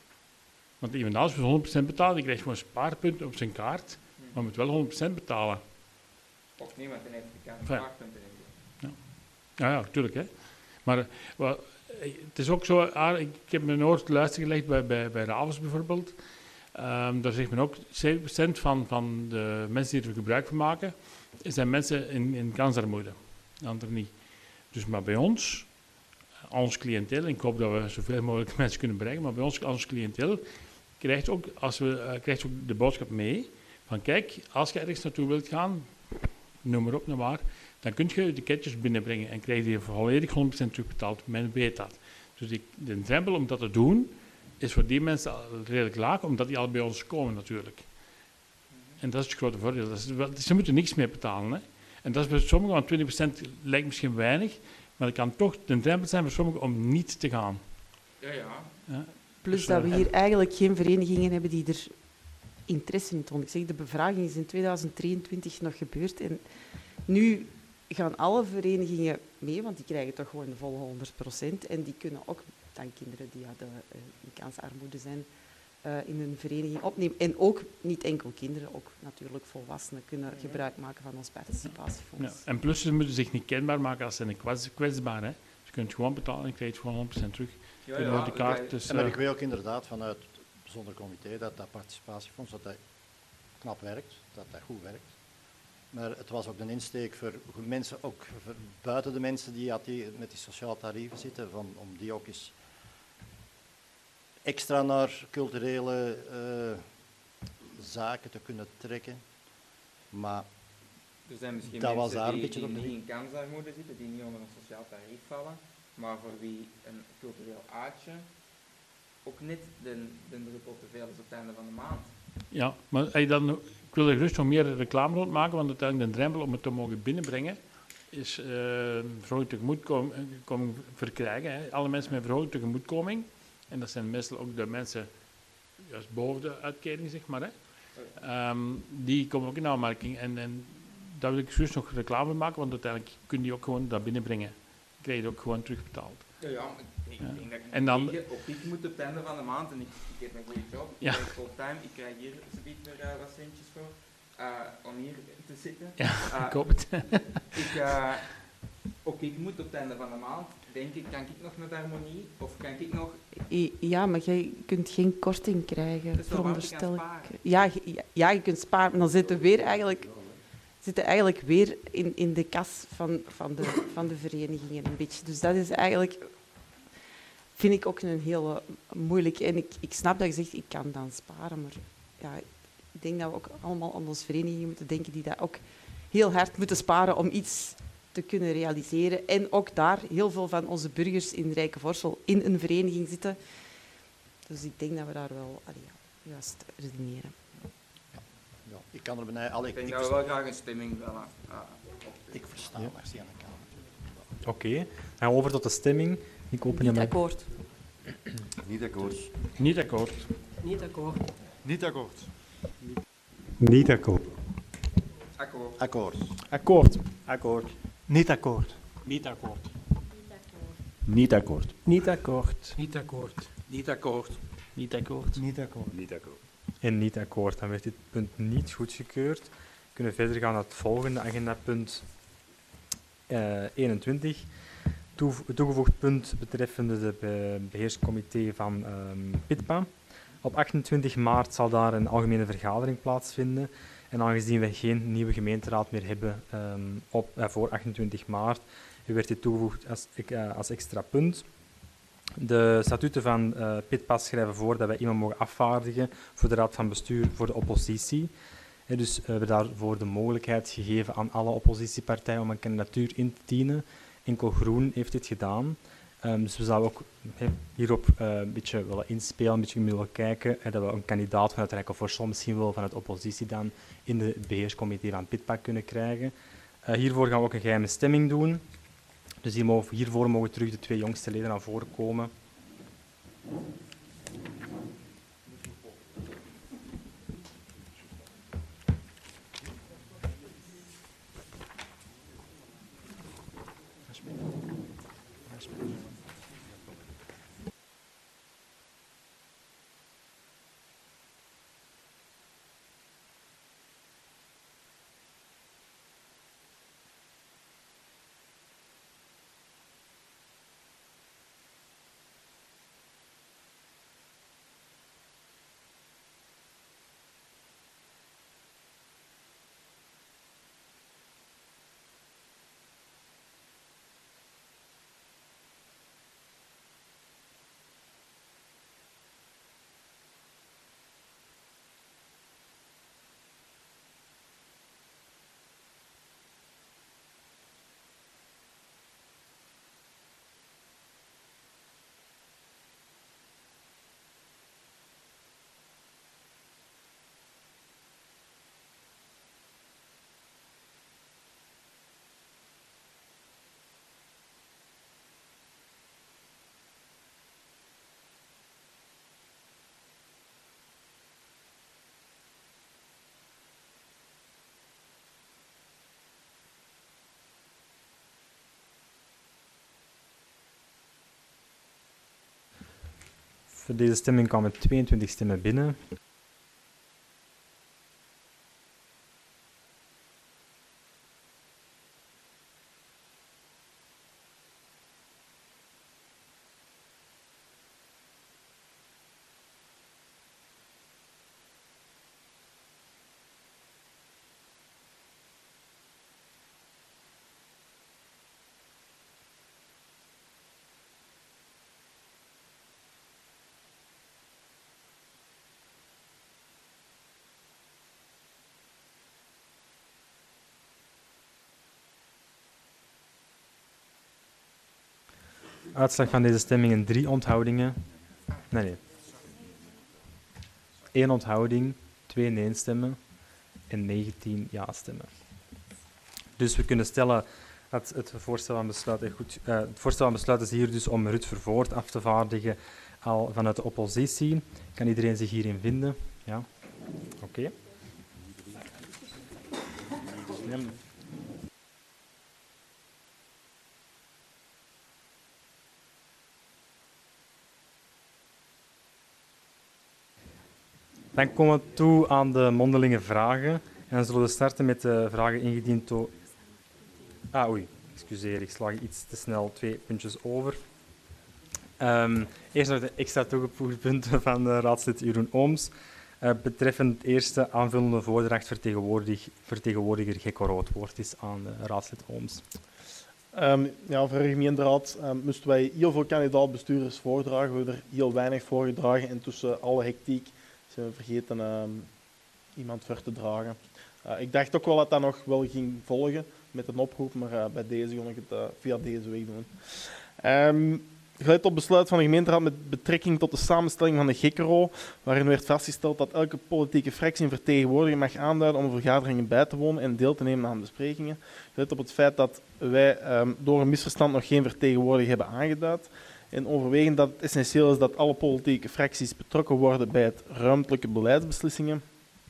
I: Want iemand anders moet honderd procent betalen, die krijgt gewoon spaarpunten op zijn kaart, maar moet wel honderd procent betalen.
D: Of niemand heeft de kans
I: Enfin,
D: spaarpunten in.
I: Ja, ja, natuurlijk. Hè. Maar wel, het is ook zo, ah, ik heb mijn oor te luisteren gelegd bij, bij, bij Ravens bijvoorbeeld. Um, daar zegt men ook, zeven procent van, van de mensen die er gebruik van maken, zijn mensen in, in kansarmoede. De anderen niet. Dus maar bij ons, ons cliënteel, en ik hoop dat we zoveel mogelijk mensen kunnen bereiken, maar bij ons, ons cliënteel, krijgt ook, als we, uh, krijgt ook de boodschap mee, van kijk, als je ergens naartoe wilt gaan, noem maar op, naar waar, dan kun je je ticketjes binnenbrengen en krijg je volledig honderd procent terugbetaald. Men weet dat. Dus die, de drempel om dat te doen, is voor die mensen redelijk laag, omdat die al bij ons komen natuurlijk. En dat is het grote voordeel. Dat is, dat, ze moeten niks meer betalen. Hè. En dat is bij sommigen, want twintig procent lijkt misschien weinig, maar het kan toch de drempel zijn voor sommigen om niet te gaan.
D: Ja, ja.
I: Ja.
F: Plus dat we hier eigenlijk geen verenigingen hebben die er interesse in tonen. Ik zeg, de bevraging is in tweeduizend drieëntwintig nog gebeurd en nu gaan alle verenigingen mee, want die krijgen toch gewoon de volle honderd procent en die kunnen ook dan kinderen die ja, de, uh, in kansarmoede zijn, uh, in hun vereniging opnemen. En ook niet enkel kinderen, ook natuurlijk volwassenen kunnen gebruik maken van ons participatiefonds.
I: Ja. En plus, ze moeten zich niet kenbaar maken als ze zijn kwets, kwetsbaar. Hè. Je kunt gewoon betalen en krijg je gewoon honderd procent terug.
D: Ja,
I: ja,
D: ja,
I: de kaart, dus,
C: en maar
I: uh,
C: ik weet ook inderdaad vanuit het bijzonder comité dat dat participatiefonds dat dat knap werkt, dat dat goed werkt. Maar het was ook een insteek voor mensen, ook voor buiten de mensen die, die met die sociale tarieven zitten, van, om die ook eens extra naar culturele uh, zaken te kunnen trekken. Maar
D: er zijn misschien
C: dat was
D: mensen
C: daar
D: die,
C: een beetje
D: die
C: op
D: niet in kansarmoede zitten, die niet onder een sociaal tarief vallen, maar voor wie een cultureel uitje ook niet de, de druppel te veel is op het einde van de maand.
I: Ja, maar als je dan, ik wil er gerust nog meer reclame rond maken, want uiteindelijk de drempel om het te mogen binnenbrengen is uh, verhoogde tegemoetkoming verkrijgen. Hè. Alle mensen met verhoogde tegemoetkoming, en dat zijn meestal ook de mensen juist boven de uitkering, zeg maar, hè. Um, die komen ook in aanmerking. En, en daar wil ik gerust nog reclame maken, want uiteindelijk kun je die ook gewoon daar binnenbrengen. Dan krijg je het ook gewoon terugbetaald.
D: Ja, ja, ik
I: Ja.
D: denk dat ik
I: En dan-
D: op piek moet op het einde van de maand en ik, ik heb een goede job, ik
I: Ja.
D: werk fulltime, ik krijg hier zoiets weer uh, wat centjes voor uh, om hier te zitten.
I: Ja,
D: Uh,
I: ik hoop het.
D: ik, uh, ook ik moet op het einde van de maand, denk ik, kan ik nog naar de harmonie of kan ik nog...
F: I- Ja, maar jij kunt geen korting krijgen,
D: Dat is wel waar, je kan
F: veronderstel ik.
D: sparen.
F: Ja, je- ja, ja, je kunt sparen, maar dan zitten we weer eigenlijk, zitten eigenlijk weer in, in de kas van, van, de, van de verenigingen een beetje. Dus dat is eigenlijk, vind ik ook een hele moeilijke. En ik, ik snap dat je zegt, ik kan dan sparen, maar ja, ik denk dat we ook allemaal aan onze verenigingen moeten denken die dat ook heel hard moeten sparen om iets te kunnen realiseren. En ook daar heel veel van onze burgers in Rijkenvorsel in een vereniging zitten. Dus ik denk dat we daar wel allee, ja, juist redeneren.
C: Ja, ik kan er beneden... Allee,
D: Ik
C: ik,
D: denk
C: ik,
D: dat we
C: versta,
D: wel graag een stemming willen. Uh,
C: ik versta
B: Ja.
C: Marcia aan de Kamer.
A: Oké, dan gaan we over tot de stemming. Ik open
F: Niet
A: hem.
F: akkoord.
E: Niet akkoord.
I: Niet akkoord.
J: Niet akkoord.
B: Niet akkoord.
A: Niet akkoord.
D: akkoord.
C: Akkoord.
G: Akkoord.
J: Akkoord.
G: Niet akkoord.
J: Niet akkoord.
E: Niet akkoord.
J: Niet akkoord. Niet akkoord. Niet akkoord. Niet akkoord.
H: Niet akkoord.
B: Niet akkoord.
A: En niet akkoord. Dan werd dit punt niet goedgekeurd. We kunnen verder gaan naar het volgende agendapunt uh, eenentwintig. Toev- toegevoegd punt betreffende de be- beheerscomité van um, PITPA. Op achtentwintig maart zal daar een algemene vergadering plaatsvinden. En aangezien we geen nieuwe gemeenteraad meer hebben um, op, uh, voor achtentwintig maart, werd dit toegevoegd als, uh, als extra punt. De statuten van uh, PITPA schrijven voor dat wij iemand mogen afvaardigen voor de raad van bestuur voor de oppositie. He, dus uh, we hebben daarvoor de mogelijkheid gegeven aan alle oppositiepartijen om een kandidatuur in te dienen. Enkel Groen heeft dit gedaan. Um, dus we zouden ook he, hierop uh, een beetje willen inspelen, een beetje willen kijken. He, dat we een kandidaat vanuit Rijkenvorsel, misschien wel vanuit oppositie dan, in het beheerscomité van PITPA kunnen krijgen. Uh, hiervoor gaan we ook een geheime stemming doen. Dus hier mogen, hiervoor mogen terug de twee jongste leden naar voren komen. Voor deze stemming kwamen tweeëntwintig stemmen binnen. Uitslag van deze stemmingen: drie onthoudingen. Nee, nee. Eén onthouding, twee nee-stemmen en negentien ja-stemmen. Dus we kunnen stellen dat het voorstel van besluit, eh, goed, uh, het voorstel van besluit is hier dus om Ruud Vervoort af te vaardigen al vanuit de oppositie. Kan iedereen zich hierin vinden? Ja. Oké. Okay. Dan komen we toe aan de mondelinge vragen. En dan zullen we starten met de vragen ingediend door... Ah, oei. Excuseer, ik sla iets te snel twee puntjes over. Um, eerst nog de extra toegevoegde punten van de raadslid Jeroen Ooms. Uh, betreffend het eerste aanvullende voordracht vertegenwoordig, vertegenwoordiger Gekko Rood. Woord is aan de raadslid Ooms.
G: Um, ja, voor de gemeenteraad um, moesten wij heel veel kandidaat-bestuurders voordragen. We hebben er heel weinig voorgedragen en tussen alle hectiek zijn we vergeten um, iemand voor te dragen. Uh, ik dacht ook wel dat dat nog wel ging volgen met een oproep, maar uh, bij deze kon ik het uh, via deze weg doen. Um, Gelet op besluit van de gemeenteraad met betrekking tot de samenstelling van de Gekko, waarin werd vastgesteld dat elke politieke fractie een vertegenwoordiger mag aanduiden om vergaderingen bij te wonen en deel te nemen aan besprekingen. Gelet op het feit dat wij um, door een misverstand nog geen vertegenwoordiger hebben aangeduid en overwegend dat het essentieel is dat alle politieke fracties betrokken worden bij het ruimtelijke beleidsbeslissingen.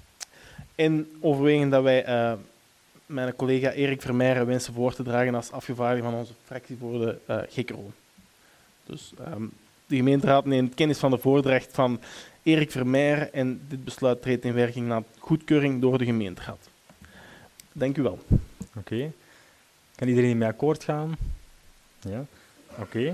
G: En overwegend dat wij uh, mijn collega Erik Vermeijren wensen voor te dragen als afgevaardigde van onze fractie voor de uh, Gekko. Dus um, de gemeenteraad neemt kennis van de voordracht van Erik Vermeijren en dit besluit treedt in werking na goedkeuring door de gemeenteraad. Dank u wel.
A: Oké. Okay. Kan iedereen mee akkoord gaan? Ja. Oké. Okay.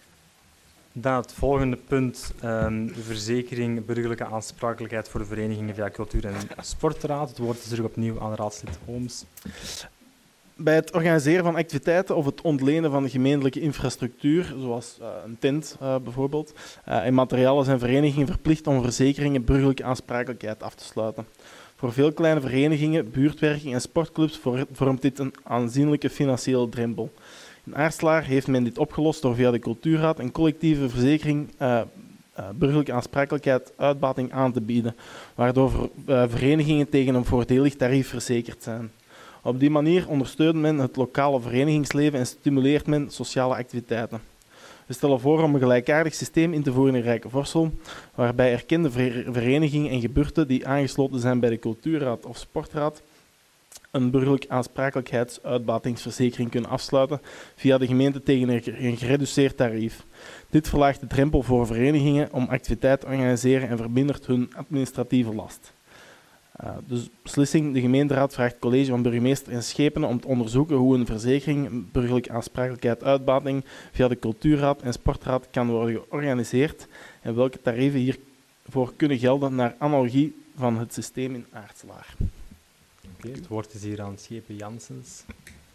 A: Dan het volgende punt, um, de verzekering burgerlijke aansprakelijkheid voor de verenigingen via cultuur- en sportraad. Het woord is terug opnieuw aan raadslid Ooms.
G: Bij het organiseren van activiteiten of het ontlenen van gemeentelijke infrastructuur, zoals uh, een tent uh, bijvoorbeeld, uh, en materialen zijn verenigingen verplicht om verzekeringen burgerlijke aansprakelijkheid af te sluiten. Voor veel kleine verenigingen, buurtwerking en sportclubs vormt dit een aanzienlijke financiële drempel. In Aartselaar heeft men dit opgelost door via de cultuurraad een collectieve verzekering uh, uh, burgerlijke aansprakelijkheid uitbating aan te bieden, waardoor ver, uh, verenigingen tegen een voordelig tarief verzekerd zijn. Op die manier ondersteunt men het lokale verenigingsleven en stimuleert men sociale activiteiten. We stellen voor om een gelijkaardig systeem in te voeren in Rijkenvorsel, waarbij erkende verenigingen en geburten die aangesloten zijn bij de cultuurraad of sportraad een burgerlijk aansprakelijkheidsuitbatingsverzekering kunnen afsluiten via de gemeente tegen een gereduceerd tarief. Dit verlaagt de drempel voor verenigingen om activiteiten te organiseren en vermindert hun administratieve last. Uh, dus beslissing, de gemeenteraad vraagt het college van burgemeester en schepenen om te onderzoeken hoe een verzekering, een burgerlijke aansprakelijkheid uitbating via de cultuurraad en sportraad kan worden georganiseerd en welke tarieven hiervoor kunnen gelden naar analogie van het systeem in Aartselaar.
A: Okay, het woord is hier aan Schepen Janssens.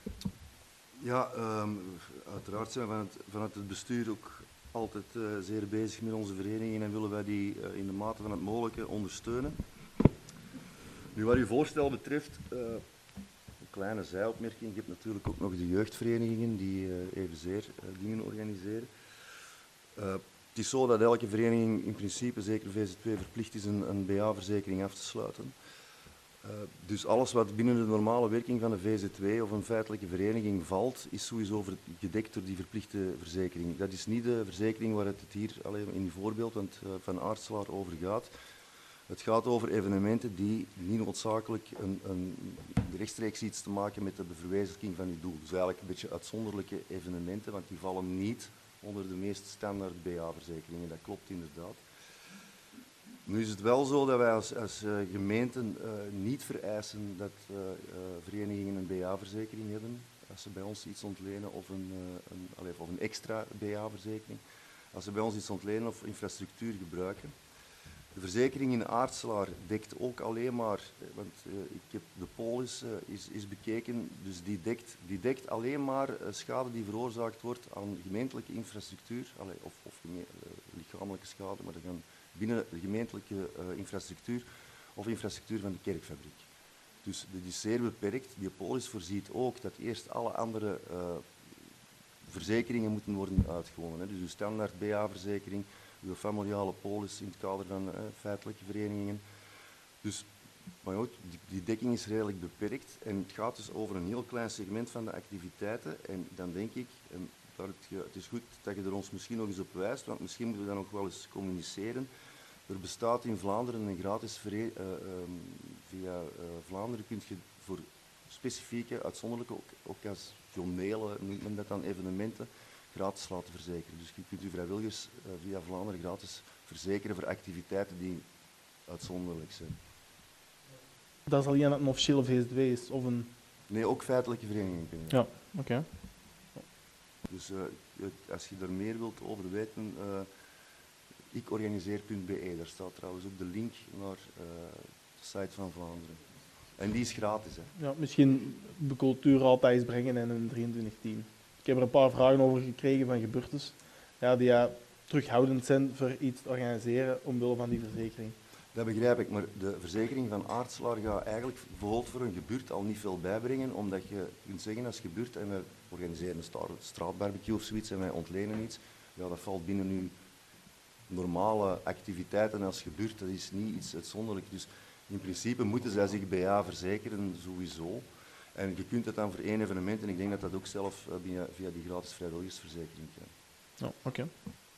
E: Ja, um, uiteraard zijn we vanuit, vanuit het bestuur ook altijd uh, zeer bezig met onze verenigingen en willen wij die uh, in de mate van het mogelijke ondersteunen. Nu, wat uw voorstel betreft, uh, een kleine zijopmerking. Je hebt natuurlijk ook nog de jeugdverenigingen die uh, evenzeer uh, dingen organiseren. Uh, het is zo dat elke vereniging in principe, zeker V Z twee, verplicht is een, een B A-verzekering af te sluiten. Uh, dus alles wat binnen de normale werking van de V Z twee of een feitelijke vereniging valt, is sowieso gedekt door die verplichte verzekering. Dat is niet de verzekering waar het hier alleen in uw voorbeeld want, uh, van Aartselaar over gaat. Het gaat over evenementen die niet noodzakelijk een, een, rechtstreeks iets te maken met de verwezenlijking van uw doel. Dus eigenlijk een beetje uitzonderlijke evenementen, want die vallen niet onder de meest standaard B A-verzekeringen. Dat klopt inderdaad. Nu is het wel zo dat wij als, als uh, gemeenten uh, niet vereisen dat uh, uh, verenigingen een B A-verzekering hebben. Als ze bij ons iets ontlenen of een, uh, een, allez, of een extra B A-verzekering. Als ze bij ons iets ontlenen of infrastructuur gebruiken. De verzekering in Aartselaar dekt ook alleen maar, want uh, ik heb de polis uh, is, is bekeken, dus die dekt, die dekt alleen maar uh, schade die veroorzaakt wordt aan gemeentelijke infrastructuur, allez, of, of geme uh, lichamelijke schade, maar dat gaan binnen de gemeentelijke uh, infrastructuur of infrastructuur van de kerkfabriek. Dus dit is zeer beperkt. Die polis voorziet ook dat eerst alle andere uh, verzekeringen moeten worden uitgewonnen. Hè. Dus uw standaard B A-verzekering, uw familiale polis in het kader van eh, feitelijke verenigingen. Dus maar goed, die, die dekking is redelijk beperkt en het gaat dus over een heel klein segment van de activiteiten. En dan denk ik, en daar het, ge- het is goed dat je er ons misschien nog eens op wijst, want misschien moeten we dat nog wel eens communiceren. Er bestaat in Vlaanderen een gratis vere- uh, um, via uh, Vlaanderen kun je voor specifieke, uitzonderlijke, oc- occasionele, noemt men dat dan, evenementen, gratis laten verzekeren. Dus je kunt je vrijwilligers uh, via Vlaanderen gratis verzekeren voor activiteiten die uitzonderlijk zijn.
G: Dat is alleen dat het een officiële V Z W is, of een...
E: Nee, ook feitelijke verenigingen kunnen.
G: Ja, oké. Okay.
E: Dus uh, het- als je daar meer wilt over weten, uh, ikorganiseer punt b e, daar staat trouwens ook de link naar uh, de site van Vlaanderen. En die is gratis, hè.
G: Ja, misschien de cultuur altijd eens brengen in een drieëntwintig tien. Ik heb er een paar vragen over gekregen van gebeurtes, ja, die ja, terughoudend zijn voor iets te organiseren omwille van die verzekering.
E: Dat begrijp ik, maar de verzekering van Aartselaar gaat eigenlijk bijvoorbeeld voor een gebeurt al niet veel bijbrengen, omdat je kunt zeggen als gebeurt en we organiseren een sta- straatbarbecue of zoiets en wij ontlenen iets, ja, dat valt binnen uw normale activiteiten als gebeurt, dat is niet iets uitzonderlijks. Dus in principe moeten zij zich B A verzekeren sowieso. En je kunt het dan voor één evenement, en ik denk dat dat ook zelf uh, via, via die gratis vrijwilligersverzekering kan.
G: Ja, oké. Okay.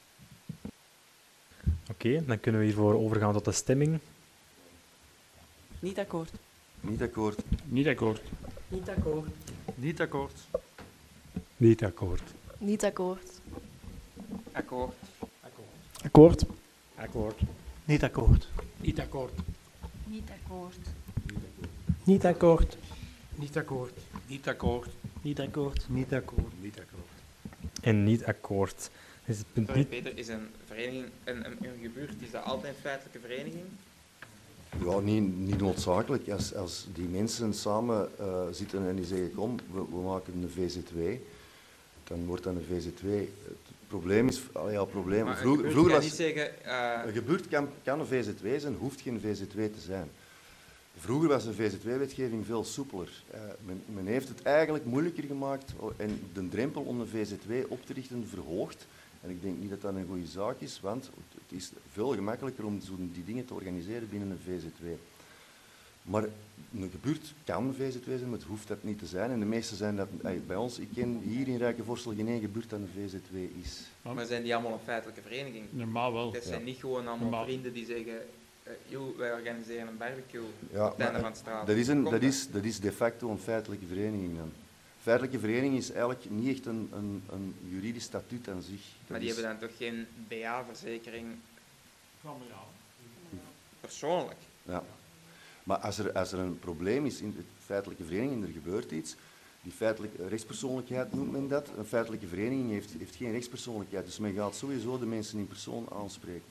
A: Oké, okay, dan kunnen we hiervoor overgaan tot de stemming.
F: Niet akkoord.
E: Niet akkoord.
I: Niet akkoord.
F: Niet akkoord.
J: Niet akkoord.
K: Niet akkoord.
L: Niet akkoord.
D: Akkoord.
G: Akkoord.
J: Akkoord. Niet akkoord.
I: Niet akkoord.
L: Niet akkoord.
J: Niet akkoord.
K: Niet akkoord.
J: Niet akkoord. Niet akkoord. Niet akkoord.
K: Niet akkoord.
A: En niet akkoord. Dus het punt
D: Sorry
A: niet...
D: Peter, is een vereniging, een, een, een gebuurt, is dat altijd een feitelijke vereniging?
E: Ja, niet, niet noodzakelijk. Als, als die mensen samen uh, zitten en die zeggen, kom, we, we maken een V Z W, dan wordt dat een V Z W. Het probleem is, ah ja, het probleem.
D: Maar een
E: Vroeger,
D: gebuurt
E: vroeger
D: kan
E: was,
D: niet zeggen... eh,
E: een gebeurt kan, kan een V Z W zijn, hoeft geen V Z W te zijn. Vroeger was de V Z W-wetgeving veel soepeler. Uh, men, men heeft het eigenlijk moeilijker gemaakt en de drempel om een V Z W op te richten verhoogd. En ik denk niet dat dat een goede zaak is, want het is veel gemakkelijker om zo die dingen te organiseren binnen een V Z W. Maar een gebuurt kan een V Z W zijn, maar het hoeft dat niet te zijn. En de meeste zijn dat bij ons. Ik ken hier in Rijkenvorstel geen één gebuurt dat een V Z W is.
D: maar zijn die allemaal een feitelijke vereniging?
I: Normaal wel.
D: Dat zijn
E: Ja.
D: niet gewoon allemaal
I: Normaal.
D: vrienden die zeggen... Uh, joh, wij organiseren een barbecue
E: Ja,
D: op het einde
E: maar
D: van de straat.
E: dat is, een,
D: Komt
E: dat, is, dat is de facto een feitelijke vereniging dan. Feitelijke vereniging is eigenlijk niet echt een, een, een juridisch statuut aan zich. Dat
D: Maar die
E: is,
D: hebben dan toch geen B A-verzekering persoonlijk?
E: Ja. Maar als er, als er een probleem is in de feitelijke vereniging, er gebeurt iets, die feitelijke rechtspersoonlijkheid noemt men dat. Een feitelijke vereniging heeft, heeft geen rechtspersoonlijkheid, dus men gaat sowieso de mensen in persoon aanspreken.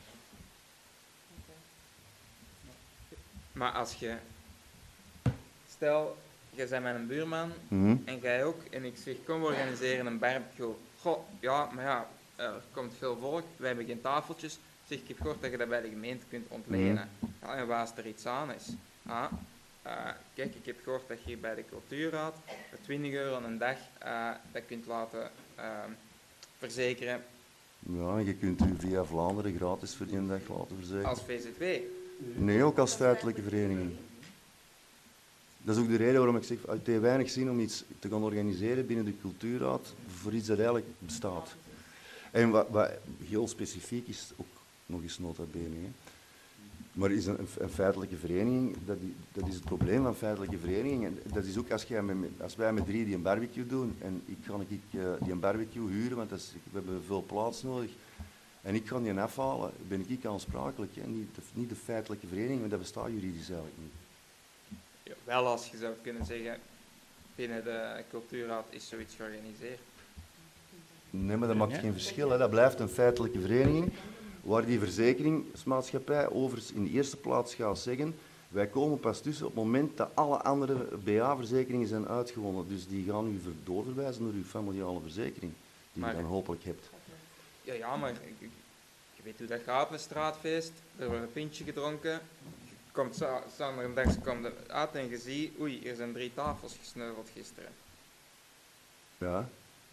D: Maar als je... Stel, jij bent met een buurman
E: Mhm.
D: en jij ook, en ik zeg, kom, we organiseren een barbecue. Goh, ja, maar ja, er komt veel volk, wij hebben geen tafeltjes. Zeg, ik heb gehoord dat je dat bij de gemeente kunt ontlenen. Ja, en waar als er iets aan is? Ah, uh, kijk, ik heb gehoord dat je bij de cultuurraad voor twintig euro een dag uh, dat kunt laten uh, verzekeren
E: Ja, je kunt u via Vlaanderen gratis voor die dag laten verzekeren.
D: als V Z W.
E: Nee, ook als feitelijke vereniging. Dat is ook de reden waarom ik zeg, het heeft weinig zin om iets te gaan organiseren binnen de cultuurraad voor iets dat eigenlijk bestaat. En wat, wat heel specifiek is, ook nog eens nota bene, hè. Maar is een, een feitelijke vereniging, dat, die, dat is het probleem van feitelijke verenigingen. En dat is ook als, jij met, als wij met drie die een barbecue doen, en ik ga ik, uh, die een barbecue huren, want dat is, we hebben veel plaats nodig, en ik ga die afhalen, ben ik aansprakelijk. Hè. Niet, de, niet de feitelijke vereniging, want dat bestaat juridisch eigenlijk niet.
D: Ja, wel als je zou kunnen zeggen, binnen de cultuurraad is zoiets georganiseerd.
E: Nee, maar dat maakt geen verschil. Hè. Dat blijft een feitelijke vereniging, waar die verzekeringsmaatschappij overigens in de eerste plaats gaat zeggen, wij komen pas tussen op het moment dat alle andere B A-verzekeringen zijn uitgewonnen. Dus die gaan u doorverwijzen naar uw familiale verzekering, die
D: Maar-
E: je dan hopelijk hebt.
D: Ja, ja, maar je, je weet hoe dat gaat op een straatfeest. Er wordt een pintje gedronken. Je komt za- zaterdags komt er uit en je ziet, oei, er zijn drie tafels gesneuveld gisteren.
E: Ja.